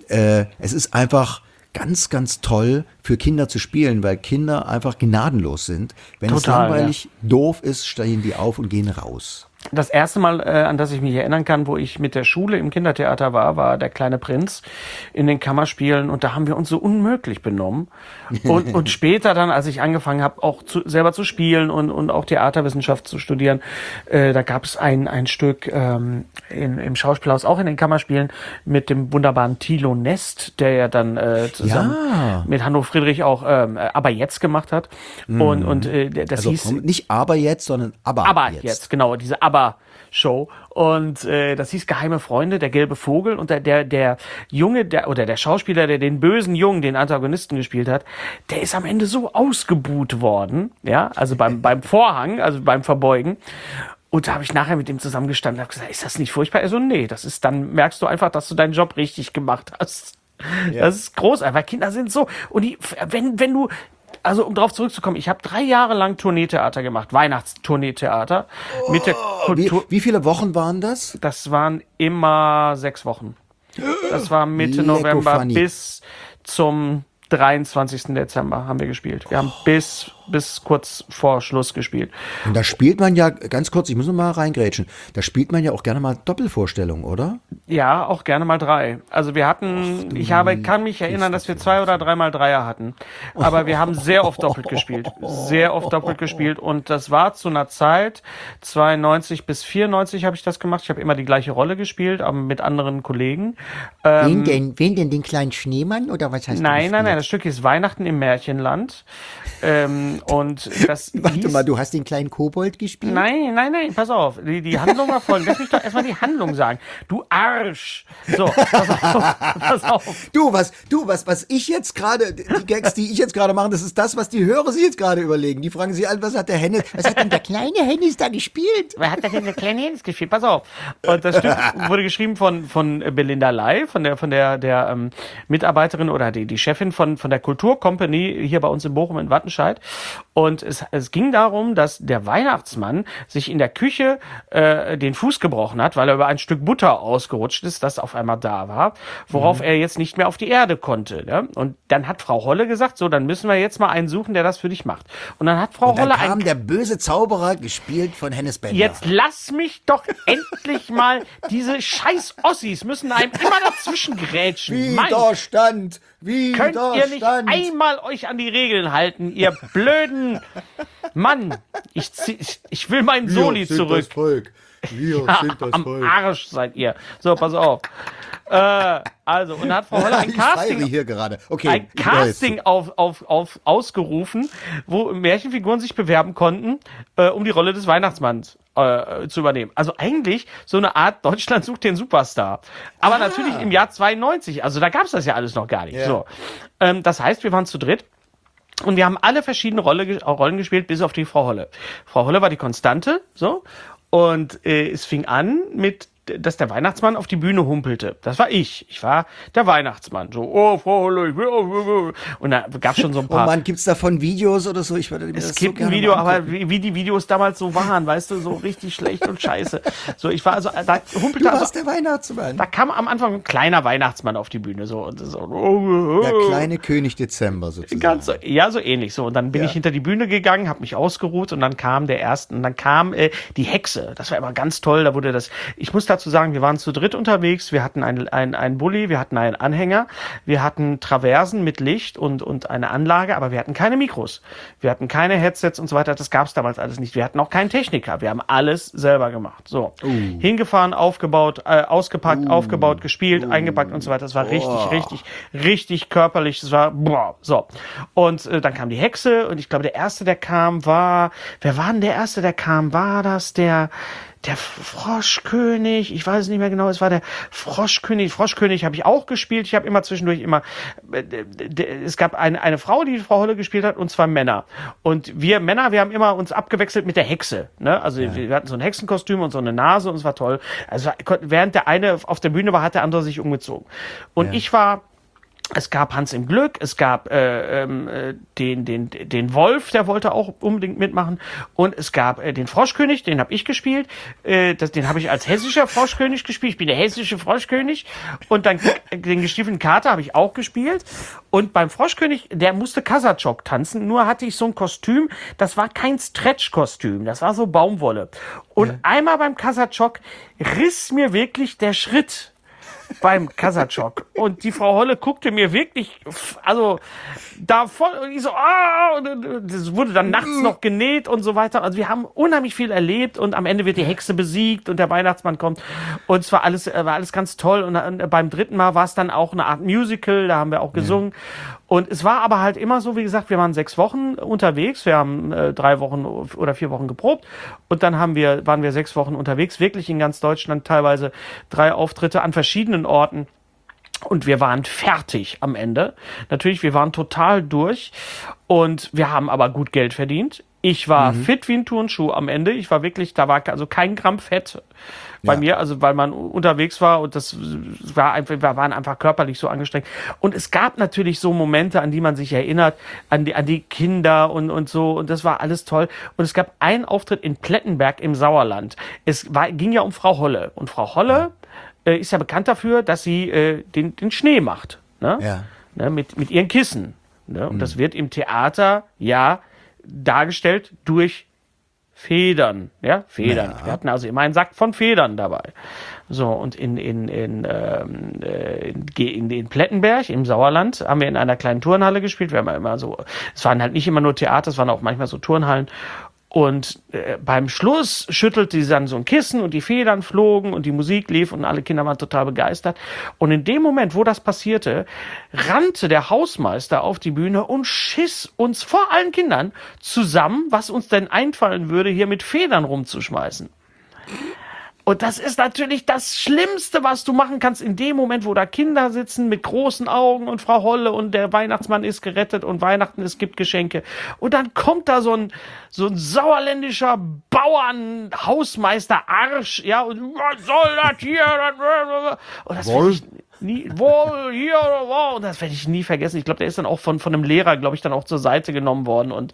es ist einfach ganz, ganz toll für Kinder zu spielen, weil Kinder einfach gnadenlos sind. Wenn es langweilig, doof ist, stehen die auf und gehen raus. Das erste Mal, an das ich mich erinnern kann, wo ich mit der Schule im Kindertheater war Der kleine Prinz in den Kammerspielen und da haben wir uns so unmöglich benommen. Und später dann, als ich angefangen habe, auch selber zu spielen und auch Theaterwissenschaft zu studieren, da gab es ein Stück im Schauspielhaus, auch in den Kammerspielen, mit dem wunderbaren Thilo Nest, der ja dann zusammen mit Hanno Friedrich auch Aber jetzt gemacht hat. Und das also hieß... Nicht Aber jetzt, sondern Aber jetzt. Genau, diese Aber-Show. Und das hieß Geheime Freunde, der gelbe Vogel. Und der Junge, der Schauspieler, der den bösen Jungen, den Antagonisten gespielt hat, der ist am Ende so ausgebuht worden, ja, also beim Vorhang, also beim Verbeugen. Und da habe ich nachher mit ihm zusammengestanden und habe gesagt, ist das nicht furchtbar? Er so, nee, dann merkst du einfach, dass du deinen Job richtig gemacht hast. Ja. Das ist großartig, weil Kinder sind so. Und wenn du, also um darauf zurückzukommen, ich habe 3 Jahre lang Tourneetheater gemacht, Weihnachtstourneetheater. Mit der Kultur. Wie viele Wochen waren das? Das waren immer 6 Wochen. Das war Mitte November bis zum 23. Dezember haben wir gespielt. Wir haben bis kurz vor Schluss gespielt. Und da spielt man ja, ganz kurz, ich muss noch mal reingrätschen, da spielt man ja auch gerne mal Doppelvorstellungen, oder? Ja, auch gerne mal 3. Also wir hatten, kann mich erinnern, dass wir 2 oder 3 Mal Dreier hatten. Aber wir haben sehr oft doppelt gespielt. Sehr oft doppelt gespielt. Und das war zu einer Zeit, 92 bis 94 habe ich das gemacht. Ich habe immer die gleiche Rolle gespielt, aber mit anderen Kollegen. Wen denn? Den kleinen Schneemann oder was heißt das? Nein, das Stück ist Weihnachten im Märchenland. Und das Warte mal, du hast den kleinen Kobold gespielt? Nein, pass auf. Die Handlung war folgende. Lass mich doch erstmal die Handlung sagen. Du Arsch. So, pass auf. Was ich jetzt gerade, die Gags, die ich jetzt gerade mache, das ist das, was die Hörer sich jetzt gerade überlegen. Die fragen sich an, was hat denn der kleine Hennis da gespielt? Wer hat denn der kleine Hennis gespielt? Pass auf. Und das Stück wurde geschrieben von Belinda Lai, von der Mitarbeiterin oder die Chefin von der Kulturcompany hier bei uns in Bochum in Wattenscheid. Und es ging darum, dass der Weihnachtsmann sich in der Küche den Fuß gebrochen hat, weil er über ein Stück Butter ausgerutscht ist, das auf einmal da war, worauf er jetzt nicht mehr auf die Erde konnte. Ne? Und dann hat Frau Holle gesagt, so, dann müssen wir jetzt mal einen suchen, der das für dich macht. Und dann hat Frau Holle kam der böse Zauberer, gespielt von Hennes Bender. Jetzt lass mich doch endlich mal, diese scheiß Ossis müssen einem immer dazwischen grätschen. Widerstand! Könnt ihr nicht einmal euch an die Regeln halten, ihr blöden Mann? Ich will meinen Soli zurück. Das Volk. Wir sind das am Volk. Arsch seid ihr. So, pass auf. Also, und hat Frau Holle ein Casting, hier gerade. Okay, ein Casting ausgerufen, wo Märchenfiguren sich bewerben konnten, um die Rolle des Weihnachtsmanns zu übernehmen. Also eigentlich so eine Art Deutschland sucht den Superstar. Aber natürlich im Jahr 92, also da gab's das ja alles noch gar nicht. Ja. So, das heißt, wir waren zu dritt. Und wir haben alle verschiedene Rollen gespielt, bis auf die Frau Holle. Frau Holle war die Konstante, so. Und es fing an mit dass der Weihnachtsmann auf die Bühne humpelte. Das war ich. Ich war der Weihnachtsmann. So, oh, Frau Holle, ich will auch. Und da gab es schon so ein paar. Oh Mann, gibt's davon Videos oder so? Ich würde mir das Es gibt ein Video, aber wie die Videos damals so waren, weißt du, so richtig schlecht und scheiße. So, ich war also, da humpelte Du warst der Weihnachtsmann. Da kam am Anfang ein kleiner Weihnachtsmann auf die Bühne. So, und so, Der kleine König Dezember sozusagen. Ganz so, ja, so ähnlich. So, und dann bin ich hinter die Bühne gegangen, habe mich ausgeruht und dann kam die Hexe. Das war immer ganz toll. Da wurde ich muss dazu sagen, wir waren zu dritt unterwegs. Wir hatten einen Bulli, wir hatten einen Anhänger, wir hatten Traversen mit Licht und eine Anlage, aber wir hatten keine Mikros. Wir hatten keine Headsets und so weiter. Das gab es damals alles nicht. Wir hatten auch keinen Techniker. Wir haben alles selber gemacht. So, hingefahren, aufgebaut, ausgepackt, aufgebaut, gespielt, eingepackt und so weiter. Das war richtig körperlich. Das war so. Und dann kam die Hexe und ich glaube, der erste, der kam, wer war denn der erste, der kam? War das der Froschkönig? Ich weiß es nicht mehr genau. Es war der Froschkönig. Froschkönig habe ich auch gespielt. Ich habe immer zwischendurch es gab eine Frau, die Frau Holle gespielt hat und 2 Männer. Und wir Männer, wir haben immer uns abgewechselt mit der Hexe. Ne? Also wir hatten so ein Hexenkostüm und so eine Nase und es war toll. Also während der eine auf der Bühne war, hat der andere sich umgezogen. Und es gab Hans im Glück, es gab den Wolf, der wollte auch unbedingt mitmachen, und es gab den Froschkönig, den habe ich gespielt, den habe ich als hessischer Froschkönig gespielt, ich bin der hessische Froschkönig, und dann den gestiefelten Kater habe ich auch gespielt, und beim Froschkönig, der musste Kasachok tanzen, nur hatte ich so ein Kostüm, das war kein Stretch-Kostüm, das war so Baumwolle, und einmal beim Kasachok riss mir wirklich der Schritt beim Kasachok. Und die Frau Holle guckte mir wirklich, also da voll, und ich so, das wurde dann nachts noch genäht und so weiter. Also wir haben unheimlich viel erlebt und am Ende wird die Hexe besiegt und der Weihnachtsmann kommt. Und es war alles ganz toll. Und beim dritten Mal war es dann auch eine Art Musical, da haben wir auch gesungen. Und es war aber halt immer so, wie gesagt, wir waren 6 Wochen unterwegs, wir haben 3 Wochen oder 4 Wochen geprobt und dann waren wir 6 Wochen unterwegs, wirklich in ganz Deutschland, teilweise 3 Auftritte an verschiedenen Orten. Und wir waren fertig am Ende. Natürlich, wir waren total durch und wir haben aber gut Geld verdient. Ich war fit wie ein Turnschuh am Ende. Ich war wirklich, da war also kein Gramm Fett bei mir, also weil man unterwegs war und wir waren einfach körperlich so angestrengt. Und es gab natürlich so Momente, an die man sich erinnert, an die Kinder und so, und das war alles toll. Und es gab einen Auftritt in Plettenberg im Sauerland. Ging ja um Frau Holle. Und Frau Holle ist ja bekannt dafür, dass sie den Schnee macht, ne? Ja. Ne, mit ihren Kissen. Ne? Und das wird im Theater dargestellt durch Federn, Federn. Ja. Wir hatten also immer einen Sack von Federn dabei. So, und in Plettenberg im Sauerland haben wir in einer kleinen Turnhalle gespielt. Wir haben immer so, es waren halt nicht immer nur Theater, es waren auch manchmal so Turnhallen. Und beim Schluss schüttelte sie dann so ein Kissen und die Federn flogen und die Musik lief und alle Kinder waren total begeistert. Und in dem Moment, wo das passierte, rannte der Hausmeister auf die Bühne und schiss uns vor allen Kindern zusammen, was uns denn einfallen würde, hier mit Federn rumzuschmeißen. Und das ist natürlich das Schlimmste, was du machen kannst in dem Moment, wo da Kinder sitzen mit großen Augen und Frau Holle und der Weihnachtsmann ist gerettet und Weihnachten, es gibt Geschenke. Und dann kommt da so ein sauerländischer Bauernhausmeister-Arsch, und was soll das hier? Und das finde ich und das werde ich nie vergessen. Ich glaube, der ist dann auch von einem Lehrer, glaube ich, dann auch zur Seite genommen worden und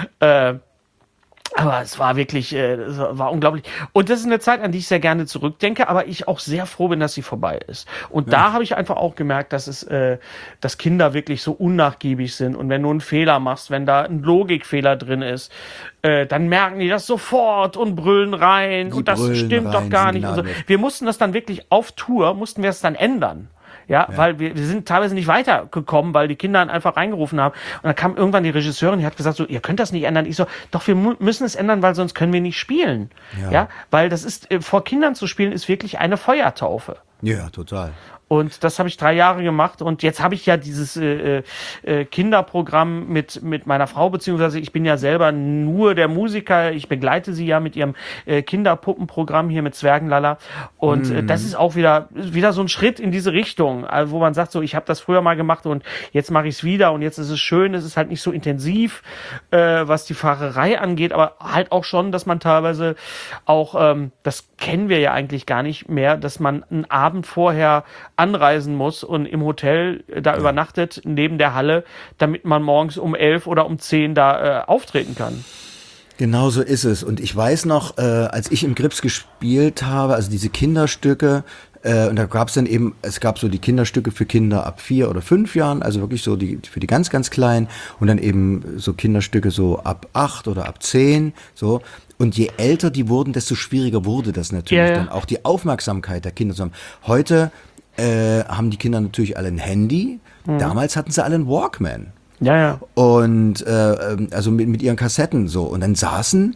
aber es war wirklich, es war unglaublich. Und das ist eine Zeit, an die ich sehr gerne zurückdenke, aber ich auch sehr froh bin, dass sie vorbei ist. Und da habe ich einfach auch gemerkt, dass Kinder wirklich so unnachgiebig sind. Und wenn du einen Fehler machst, wenn da ein Logikfehler drin ist, dann merken die das sofort und brüllen rein. Und das stimmt doch gar nicht. Und so. Wir mussten das dann wirklich auf Tour, mussten wir es dann ändern. Ja, weil wir sind teilweise nicht weitergekommen, weil die Kinder dann einfach reingerufen haben. Und dann kam irgendwann die Regisseurin, die hat gesagt, so, ihr könnt das nicht ändern. Ich so, doch, wir müssen es ändern, weil sonst können wir nicht spielen. Ja, weil das ist, vor Kindern zu spielen, ist wirklich eine Feuertaufe. Ja, total. Und das habe ich 3 Jahre gemacht und jetzt habe ich ja dieses Kinderprogramm mit meiner Frau, beziehungsweise ich bin ja selber nur der Musiker, ich begleite sie ja mit ihrem Kinderpuppenprogramm hier mit Zwergenlala und das ist auch wieder so ein Schritt in diese Richtung, also wo man sagt so, ich habe das früher mal gemacht und jetzt mache ich es wieder und jetzt ist es schön, es ist halt nicht so intensiv, was die Fahrerei angeht, aber halt auch schon, dass man teilweise auch, das kennen wir ja eigentlich gar nicht mehr, dass man einen Abend vorher anreisen muss und im Hotel da übernachtet, neben der Halle, damit man morgens um 11 oder um 10 da auftreten kann. Genau so ist es. Und ich weiß noch, als ich im Grips gespielt habe, also diese Kinderstücke, und da gab es dann eben, es gab so die Kinderstücke für Kinder ab 4 oder 5 Jahren, also wirklich so die für die ganz, ganz Kleinen und dann eben so Kinderstücke so ab 8 oder ab 10, so. Und je älter die wurden, desto schwieriger wurde das natürlich dann auch die Aufmerksamkeit der Kinder zu haben. Heute haben die Kinder natürlich alle ein Handy. Damals hatten sie alle einen Walkman. Ja, ja. Und also mit ihren Kassetten so. Und dann saßen,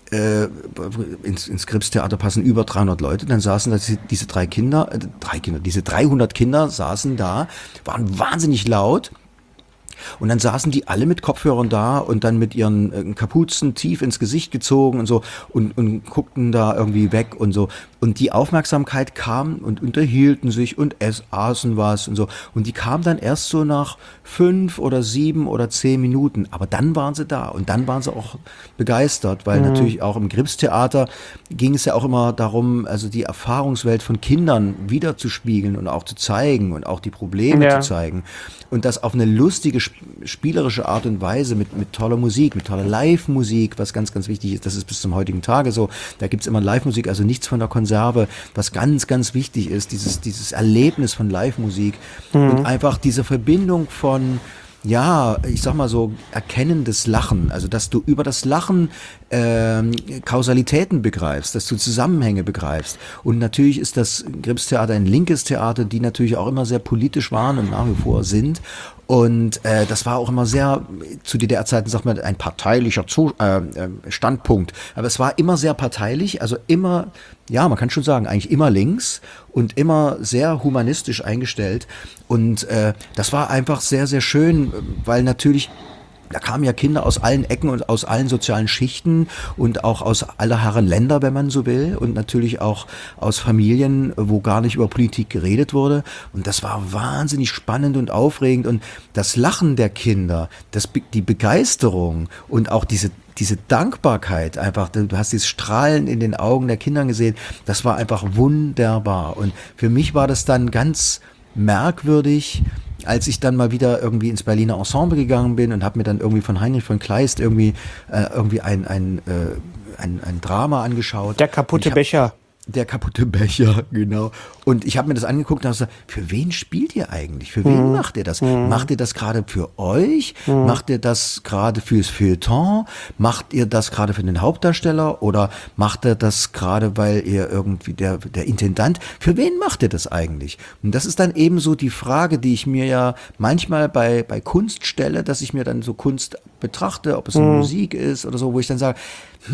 ins Gripstheater passen über 300 Leute, dann saßen da diese diese 300 Kinder saßen da, waren wahnsinnig laut. Und dann saßen die alle mit Kopfhörern da und dann mit ihren Kapuzen tief ins Gesicht gezogen und so und guckten da irgendwie weg und so. Und die Aufmerksamkeit kam und unterhielten sich und aßen was und so. Und die kam dann erst so nach 5 oder 7 oder 10 Minuten. Aber dann waren sie da und dann waren sie auch begeistert, weil natürlich auch im Gripstheater ging es ja auch immer darum, also die Erfahrungswelt von Kindern wiederzuspiegeln und auch zu zeigen und auch die Probleme zu zeigen. Und das auf eine lustige, spielerische Art und Weise mit toller Musik, mit toller Live-Musik, was ganz, ganz wichtig ist. Das ist bis zum heutigen Tage so. Da gibt's immer Live-Musik, also nichts von der Konserve, was ganz, ganz wichtig ist, dieses Erlebnis von Live-Musik und einfach diese Verbindung von, ja, ich sag mal so, erkennendes Lachen, also dass du über das Lachen Kausalitäten begreifst, dass du Zusammenhänge begreifst. Und natürlich ist das Gripstheater ein linkes Theater, die natürlich auch immer sehr politisch waren und nach wie vor sind. Und das war auch immer sehr, zu DDR-Zeiten sagt man, ein parteilicher Standpunkt. Aber es war immer sehr parteilich, also immer, ja, man kann schon sagen, eigentlich immer links und immer sehr humanistisch eingestellt. Und das war einfach sehr, sehr schön, weil natürlich da kamen ja Kinder aus allen Ecken und aus allen sozialen Schichten und auch aus aller Herren Länder, wenn man so will, und natürlich auch aus Familien, wo gar nicht über Politik geredet wurde. Und das war wahnsinnig spannend und aufregend. Und das Lachen der Kinder, die Begeisterung und auch diese Dankbarkeit einfach, du hast dieses Strahlen in den Augen der Kinder gesehen, das war einfach wunderbar. Und für mich war das dann ganz merkwürdig, als ich dann mal wieder irgendwie ins Berliner Ensemble gegangen bin und habe mir dann irgendwie von Heinrich von Kleist irgendwie ein Drama angeschaut. Der kaputte Becher. Der kaputte Becher, genau. Und ich habe mir das angeguckt und habe gesagt, für wen spielt ihr eigentlich? Für wen macht ihr das? Macht ihr das gerade für euch? Macht ihr das gerade fürs Feuilleton? Macht ihr das gerade für den Hauptdarsteller? Oder macht ihr das gerade, weil ihr irgendwie der Intendant? Für wen macht ihr das eigentlich? Und das ist dann eben so die Frage, die ich mir ja manchmal bei Kunst stelle, dass ich mir dann so Kunst betrachte, ob es Musik ist oder so, wo ich dann sage,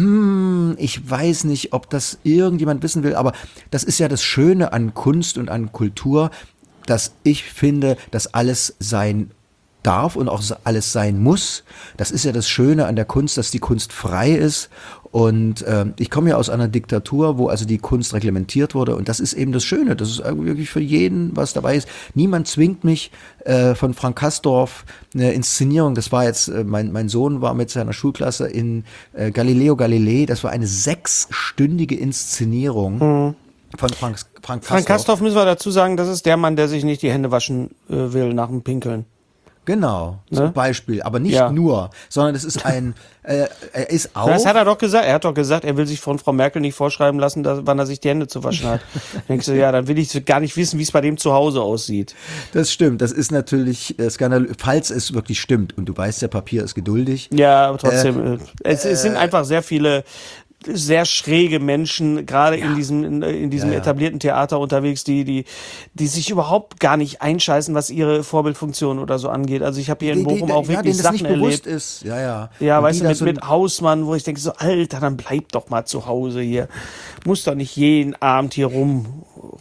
ich weiß nicht, ob das irgendjemand wissen will, aber das ist ja das Schöne an Kunst und an Kultur, dass ich finde, dass alles sein darf und auch alles sein muss. Das ist ja das Schöne an der Kunst, dass die Kunst frei ist. Und ich komme ja aus einer Diktatur, wo also die Kunst reglementiert wurde. Und das ist eben das Schöne. Das ist wirklich für jeden, was dabei ist. Niemand zwingt mich von Frank Kastorf eine Inszenierung. Das war jetzt, mein Sohn war mit seiner Schulklasse in Galileo Galilei. Das war eine 6-stündige Inszenierung. Von Frank Kastorf. Frank Kastorf, müssen wir dazu sagen, das ist der Mann, der sich nicht die Hände waschen will nach dem Pinkeln. Genau, zum Beispiel, aber nicht nur, sondern es ist er ist auch... Das hat er doch gesagt, er hat doch gesagt, er will sich von Frau Merkel nicht vorschreiben lassen, wann er sich die Hände zu waschen hat. Denkst du, ja, dann will ich gar nicht wissen, wie es bei dem zu Hause aussieht. Das stimmt, das ist natürlich skandalös, falls es wirklich stimmt und du weißt, der Papier ist geduldig. Ja, aber trotzdem, es sind einfach sehr viele sehr schräge Menschen, gerade in diesem etablierten Theater unterwegs, die sich überhaupt gar nicht einscheißen, was ihre Vorbildfunktion oder so angeht. Also ich habe hier in Bochum auch wirklich Sachen erlebt. Ist. Ja, weißt du, mit Hausmann, wo ich denke so, Alter, dann bleib doch mal zu Hause hier. Muss doch nicht jeden Abend hier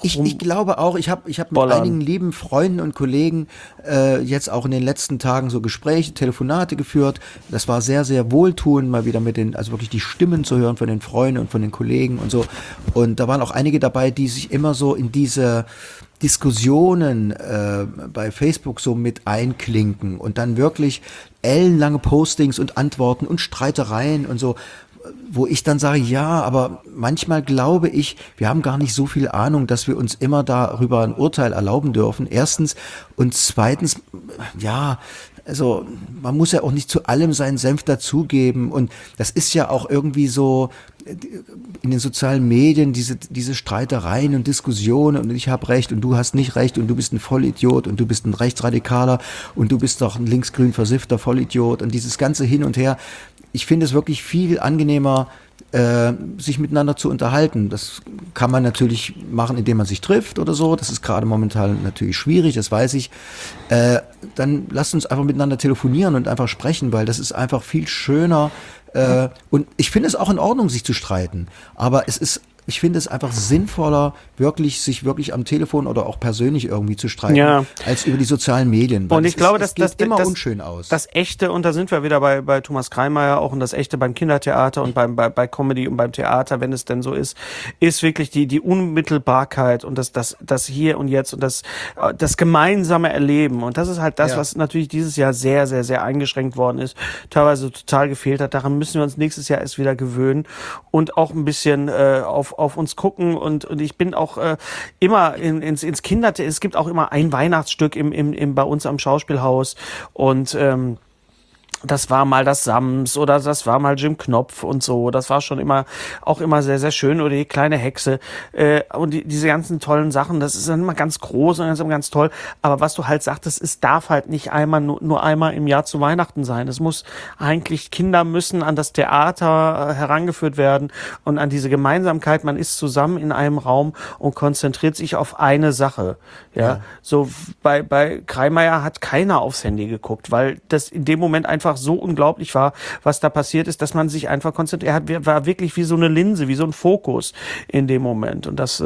Ich glaube auch, ich hab mit einigen lieben Freunden und Kollegen jetzt auch in den letzten Tagen so Gespräche, Telefonate geführt. Das war sehr, sehr wohltuend, mal wieder also wirklich die Stimmen zu hören von den Freunden und von den Kollegen und so. Und da waren auch einige dabei, die sich immer so in diese Diskussionen bei Facebook so mit einklinken und dann wirklich ellenlange Postings und Antworten und Streitereien und so, wo ich dann sage, ja, aber manchmal glaube ich, wir haben gar nicht so viel Ahnung, dass wir uns immer darüber ein Urteil erlauben dürfen. Erstens und zweitens, ja, also man muss ja auch nicht zu allem seinen Senf dazugeben und das ist ja auch irgendwie so in den sozialen Medien diese Streitereien und Diskussionen und ich habe Recht und du hast nicht Recht und du bist ein Vollidiot und du bist ein Rechtsradikaler und du bist doch ein linksgrün versiffter Vollidiot und dieses ganze Hin und Her. Ich finde es wirklich viel angenehmer, sich miteinander zu unterhalten. Das kann man natürlich machen, indem man sich trifft oder so. Das ist gerade momentan natürlich schwierig, das weiß ich. Dann lasst uns einfach miteinander telefonieren und einfach sprechen, weil das ist einfach viel schöner. Und ich finde es auch in Ordnung, sich zu streiten. Aber ich finde es einfach sinnvoller, sich wirklich am Telefon oder auch persönlich irgendwie zu streiten, als über die sozialen Medien. Und ich glaube, das immer unschön aus. Das Echte, und da sind wir wieder bei Thomas Kreimeier auch, und das Echte beim Kindertheater und bei Comedy und beim Theater, wenn es denn so ist wirklich die Unmittelbarkeit und das Hier und Jetzt und das gemeinsame Erleben. Und das ist halt das, was natürlich dieses Jahr sehr, sehr, sehr eingeschränkt worden ist, teilweise total gefehlt hat. Daran müssen wir uns nächstes Jahr erst wieder gewöhnen und auch ein bisschen auf uns gucken und ich bin auch immer ins Kindertheater. Es gibt auch immer ein Weihnachtsstück bei uns am Schauspielhaus und das war mal das Sams oder das war mal Jim Knopf und so. Das war schon immer sehr, sehr schön. Oder die kleine Hexe. Und diese ganzen tollen Sachen, das ist dann immer ganz groß und ganz toll. Aber was du halt sagtest, es darf halt nicht nur einmal im Jahr zu Weihnachten sein. Es muss eigentlich, Kinder müssen an das Theater herangeführt werden und an diese Gemeinsamkeit. Man ist zusammen in einem Raum und konzentriert sich auf eine Sache. Ja. So bei Kreimeier hat keiner aufs Handy geguckt, weil das in dem Moment einfach so unglaublich war, was da passiert ist, dass man sich einfach konzentriert. Er war wirklich wie so eine Linse, wie so ein Fokus in dem Moment. Und das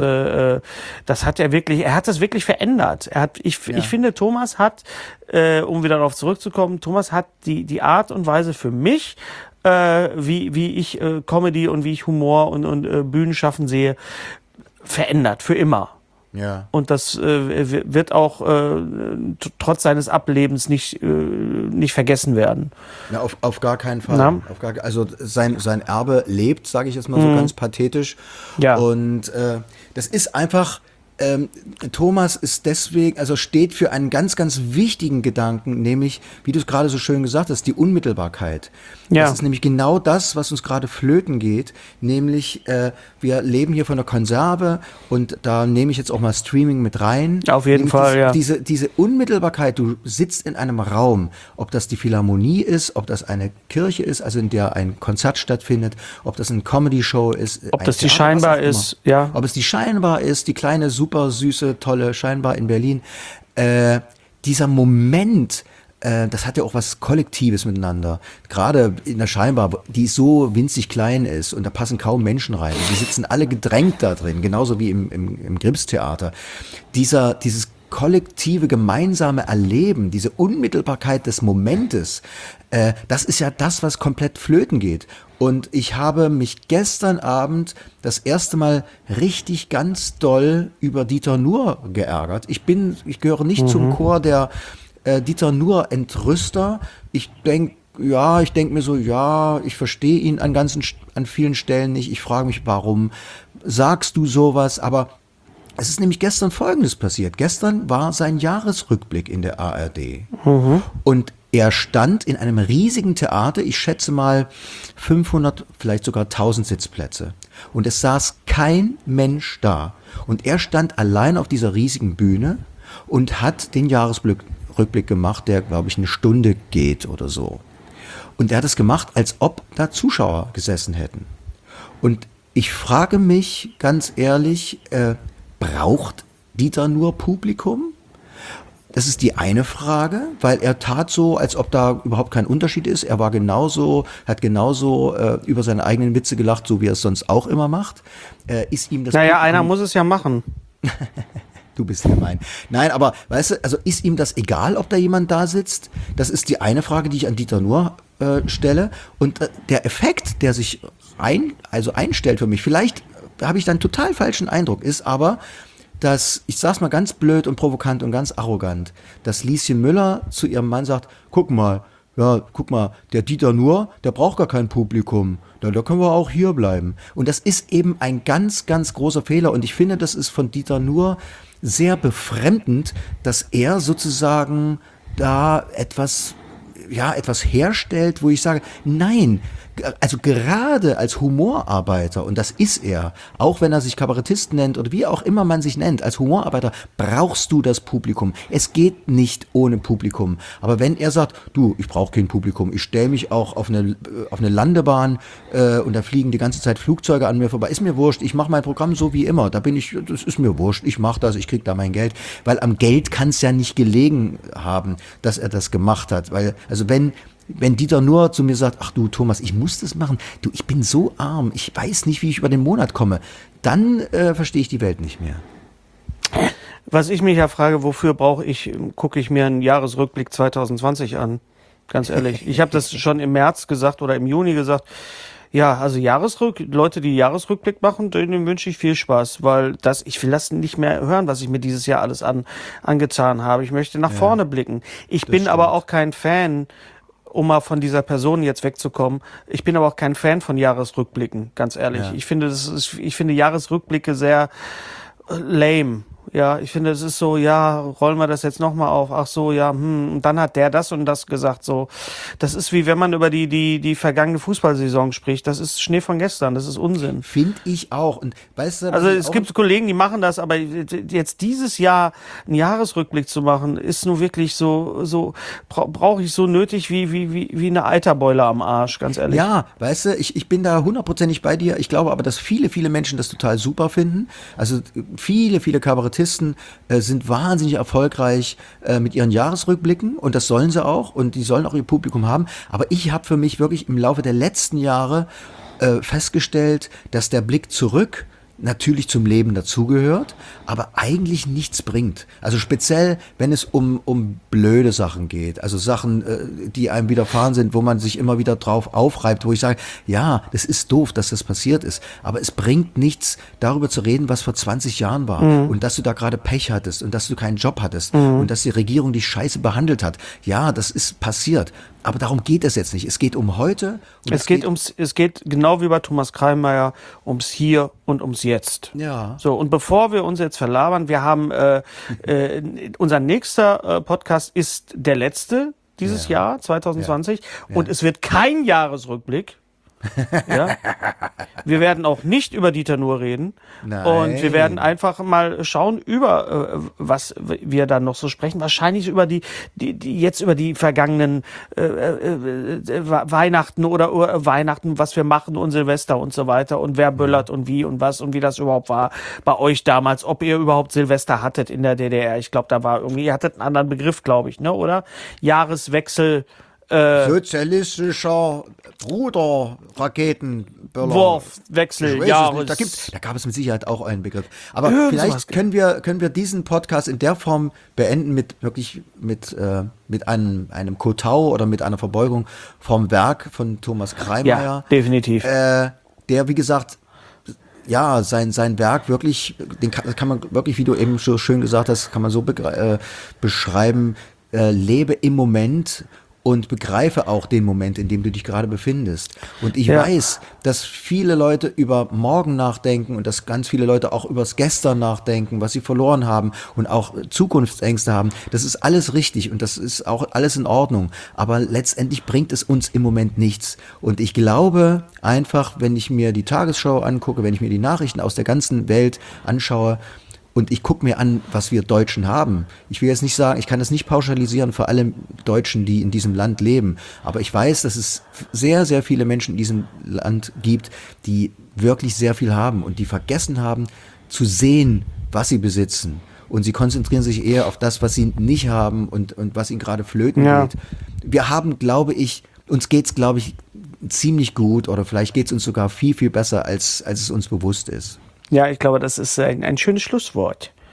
hat er hat das wirklich verändert. Ich finde, Thomas hat, um wieder darauf zurückzukommen, Thomas hat die Art und Weise für mich, wie ich Comedy und wie ich Humor und Bühnenschaffen sehe, verändert, für immer. Ja. Und das wird auch trotz seines Ablebens nicht vergessen werden. Ja, auf gar keinen Fall. Also sein Erbe lebt, sage ich jetzt mal so ganz pathetisch. Ja. Und das ist einfach, Thomas ist deswegen, also steht für einen ganz, ganz wichtigen Gedanken, nämlich, wie du es gerade so schön gesagt hast, die Unmittelbarkeit. Ja. Das ist nämlich genau das, was uns gerade flöten geht, nämlich wir leben hier von der Konserve und da nehme ich jetzt auch mal Streaming mit rein. Auf jeden Fall, Diese Unmittelbarkeit, du sitzt in einem Raum, ob das die Philharmonie ist, ob das eine Kirche ist, also in der ein Konzert stattfindet, ob das eine Comedy-Show ist. Ob das die Scheinbar ist, ja. Ob es die Scheinbar ist, die kleine, super süße, tolle Scheinbar in Berlin. Dieser Moment, das hat ja auch was Kollektives miteinander. Gerade in der Scheinbar, die so winzig klein ist und da passen kaum Menschen rein. Die sitzen alle gedrängt da drin, genauso wie im Grimmstheater. Dieses kollektive, gemeinsame Erleben, diese Unmittelbarkeit des Momentes, das ist ja das, was komplett flöten geht. Und ich habe mich gestern Abend das erste Mal richtig ganz doll über Dieter Nuhr geärgert. Ich gehöre nicht zum Chor der Dieter Nuhr Entrüster. Ich denke mir so, ich verstehe ihn an vielen Stellen nicht. Ich frage mich, warum sagst du sowas? Aber es ist nämlich gestern Folgendes passiert. Gestern war sein Jahresrückblick in der ARD. Und er stand in einem riesigen Theater, ich schätze mal 500, vielleicht sogar 1000 Sitzplätze. Und es saß kein Mensch da. Und er stand allein auf dieser riesigen Bühne und hat den Jahresrückblick gemacht, der, glaube ich, eine Stunde geht oder so. Und er hat es gemacht, als ob da Zuschauer gesessen hätten. Und ich frage mich ganz ehrlich, braucht Dieter Nuhr Publikum? Das ist die eine Frage, weil er tat so, als ob da überhaupt kein Unterschied ist. Er war hat genauso über seine eigenen Witze gelacht, so wie er es sonst auch immer macht. Ist ihm das Naja, einer muss es ja machen. Du bist gemein. Nein, aber weißt du, also ist ihm das egal, ob da jemand da sitzt? Das ist die eine Frage, die ich an Dieter Nuhr stelle. Und der Effekt, der sich einstellt für mich, vielleicht habe ich da einen total falschen Eindruck, ist aber, dass, ich sag's mal ganz blöd und provokant und ganz arrogant, dass Lieschen Müller zu ihrem Mann sagt, guck mal, der Dieter Nuhr, der braucht gar kein Publikum. Da können wir auch hier bleiben. Und das ist eben ein ganz, ganz großer Fehler. Und ich finde, das ist von Dieter Nuhr sehr befremdend, dass er sozusagen da etwas herstellt, wo ich sage, nein, also gerade als Humorarbeiter, und das ist er, auch wenn er sich Kabarettist nennt oder wie auch immer man sich nennt, als Humorarbeiter brauchst du das Publikum. Es geht nicht ohne Publikum. Aber wenn er sagt, du, ich brauche kein Publikum, ich stelle mich auch auf eine Landebahn und da fliegen die ganze Zeit Flugzeuge an mir vorbei, ist mir wurscht, ich mache mein Programm so wie immer, das ist mir wurscht, ich mache das, ich kriege da mein Geld, weil am Geld kann es ja nicht gelegen haben, dass er das gemacht hat, weil, also wenn Dieter Nuhr zu mir sagt, ach du Thomas, ich muss das machen, du, ich bin so arm, ich weiß nicht, wie ich über den Monat komme, dann verstehe ich die Welt nicht mehr. Was ich mich ja frage, wofür gucke ich mir einen Jahresrückblick 2020 an? Ganz ehrlich. Ich habe das schon im März gesagt oder im Juni gesagt. Ja, also Leute, die Jahresrückblick machen, denen wünsche ich viel Spaß, weil ich will das nicht mehr hören, was ich mir dieses Jahr alles angetan habe. Ich möchte nach vorne blicken. Ich bin aber auch kein Fan, um mal von dieser Person jetzt wegzukommen. Ich bin aber auch kein Fan von Jahresrückblicken, ganz ehrlich. Ja. Ich finde Jahresrückblicke sehr lame. Ja, ich finde, es ist so, ja, rollen wir das jetzt nochmal auf. Ach so, ja, und dann hat der das und das gesagt, so. Das ist wie wenn man über die vergangene Fußballsaison spricht. Das ist Schnee von gestern, das ist Unsinn. Finde ich auch. Und weißt du, also es gibt Kollegen, die machen das, aber jetzt dieses Jahr einen Jahresrückblick zu machen, ist nur wirklich so brauche ich so nötig wie eine Eiterbeule am Arsch, ganz ehrlich. Ja, weißt du, ich bin da 100%ig bei dir. Ich glaube aber, dass viele, viele Menschen das total super finden. Also viele, viele Kabarettisten sind wahnsinnig erfolgreich mit ihren Jahresrückblicken und das sollen sie auch und die sollen auch ihr Publikum haben. Aber ich habe für mich wirklich im Laufe der letzten Jahre festgestellt, dass der Blick zurück natürlich zum Leben dazugehört, aber eigentlich nichts bringt. Also speziell, wenn es um blöde Sachen geht, also Sachen, die einem widerfahren sind, wo man sich immer wieder drauf aufreibt, wo ich sage, ja, das ist doof, dass das passiert ist, aber es bringt nichts, darüber zu reden, was vor 20 Jahren war und dass du da gerade Pech hattest und dass du keinen Job hattest und dass die Regierung dich scheiße behandelt hat. Ja, das ist passiert. Aber darum geht es jetzt nicht. Es geht um heute. Und es geht genau wie bei Thomas Kreimeier ums Hier und ums Jetzt. Ja. So, und bevor wir uns jetzt verlabern, wir haben unser nächster Podcast ist der letzte dieses Jahr, 2020. Ja. Und es wird kein Jahresrückblick. Ja? Wir werden auch nicht über Dieter Nuhr reden. Nein. Und wir werden einfach mal schauen, über was wir dann noch so sprechen. Wahrscheinlich über die vergangenen Weihnachten oder Weihnachten, was wir machen und Silvester und so weiter und wer böllert und wie und was und wie das überhaupt war bei euch damals, ob ihr überhaupt Silvester hattet in der DDR. Ich glaube, da war irgendwie, ihr hattet einen anderen Begriff, glaube ich, ne, oder? Jahreswechsel. Sozialistischer Bruderraketenböller. Wurfwechsel, ja. Da gab es mit Sicherheit auch einen Begriff. Aber vielleicht können wir diesen Podcast in der Form beenden mit einem Kotau oder mit einer Verbeugung vom Werk von Thomas Kreimeier. Ja, definitiv. Der, wie gesagt, ja, sein Werk wirklich, kann man wirklich, wie du eben so schön gesagt hast, kann man so beschreiben, lebe im Moment und begreife auch den Moment, in dem du dich gerade befindest. Und ich weiß, dass viele Leute über morgen nachdenken und dass ganz viele Leute auch übers Gestern nachdenken, was sie verloren haben und auch Zukunftsängste haben. Das ist alles richtig und das ist auch alles in Ordnung. Aber letztendlich bringt es uns im Moment nichts. Und ich glaube einfach, wenn ich mir die Tagesschau angucke, wenn ich mir die Nachrichten aus der ganzen Welt anschaue, und ich gucke mir an, was wir Deutschen haben. Ich will jetzt nicht sagen, ich kann das nicht pauschalisieren für alle Deutschen, die in diesem Land leben. Aber ich weiß, dass es sehr, sehr viele Menschen in diesem Land gibt, die wirklich sehr viel haben und die vergessen haben, zu sehen, was sie besitzen. Und sie konzentrieren sich eher auf das, was sie nicht haben und was ihnen gerade flöten geht. Wir haben, glaube ich, uns geht's, glaube ich, ziemlich gut oder vielleicht geht's uns sogar viel, viel besser, als es uns bewusst ist. Ja, ich glaube, das ist ein schönes Schlusswort.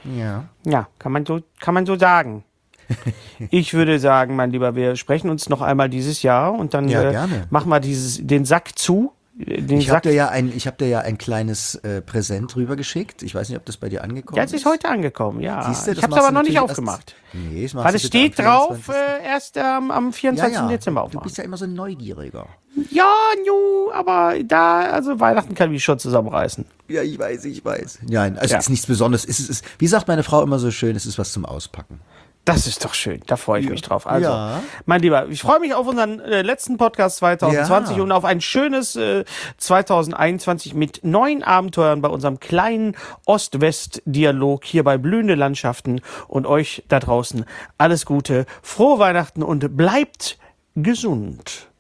Ja. Ja, kann man so sagen. Ich würde sagen, mein Lieber, wir sprechen uns noch einmal dieses Jahr und dann gerne. machen wir den Sack zu. Ich habe dir ja ein kleines Präsent rübergeschickt. Ich weiß nicht, ob das bei dir angekommen Ja, es ist heute angekommen, ja. Siehst du, ich das habe es aber machst du noch nicht natürlich aufgemacht. Nee, das machst Weil du es bitte steht am drauf, 24.. erst am 24. Dezember Du aufmachen. bist ja immer so ein Neugieriger. Ja, aber also Weihnachten kann ich schon zusammenreißen. Ja, ich weiß. Nein, also Ja. es ist nichts Besonderes. Es ist, wie sagt meine Frau immer so schön, es ist was zum Auspacken. Das ist doch schön, da freue ich mich drauf. Also, Ja. mein Lieber, ich freue mich auf unseren letzten Podcast 2020 Ja. und auf ein schönes 2021 mit neuen Abenteuern bei unserem kleinen Ost-West-Dialog hier bei Blühende Landschaften und euch da draußen alles Gute, frohe Weihnachten und bleibt gesund.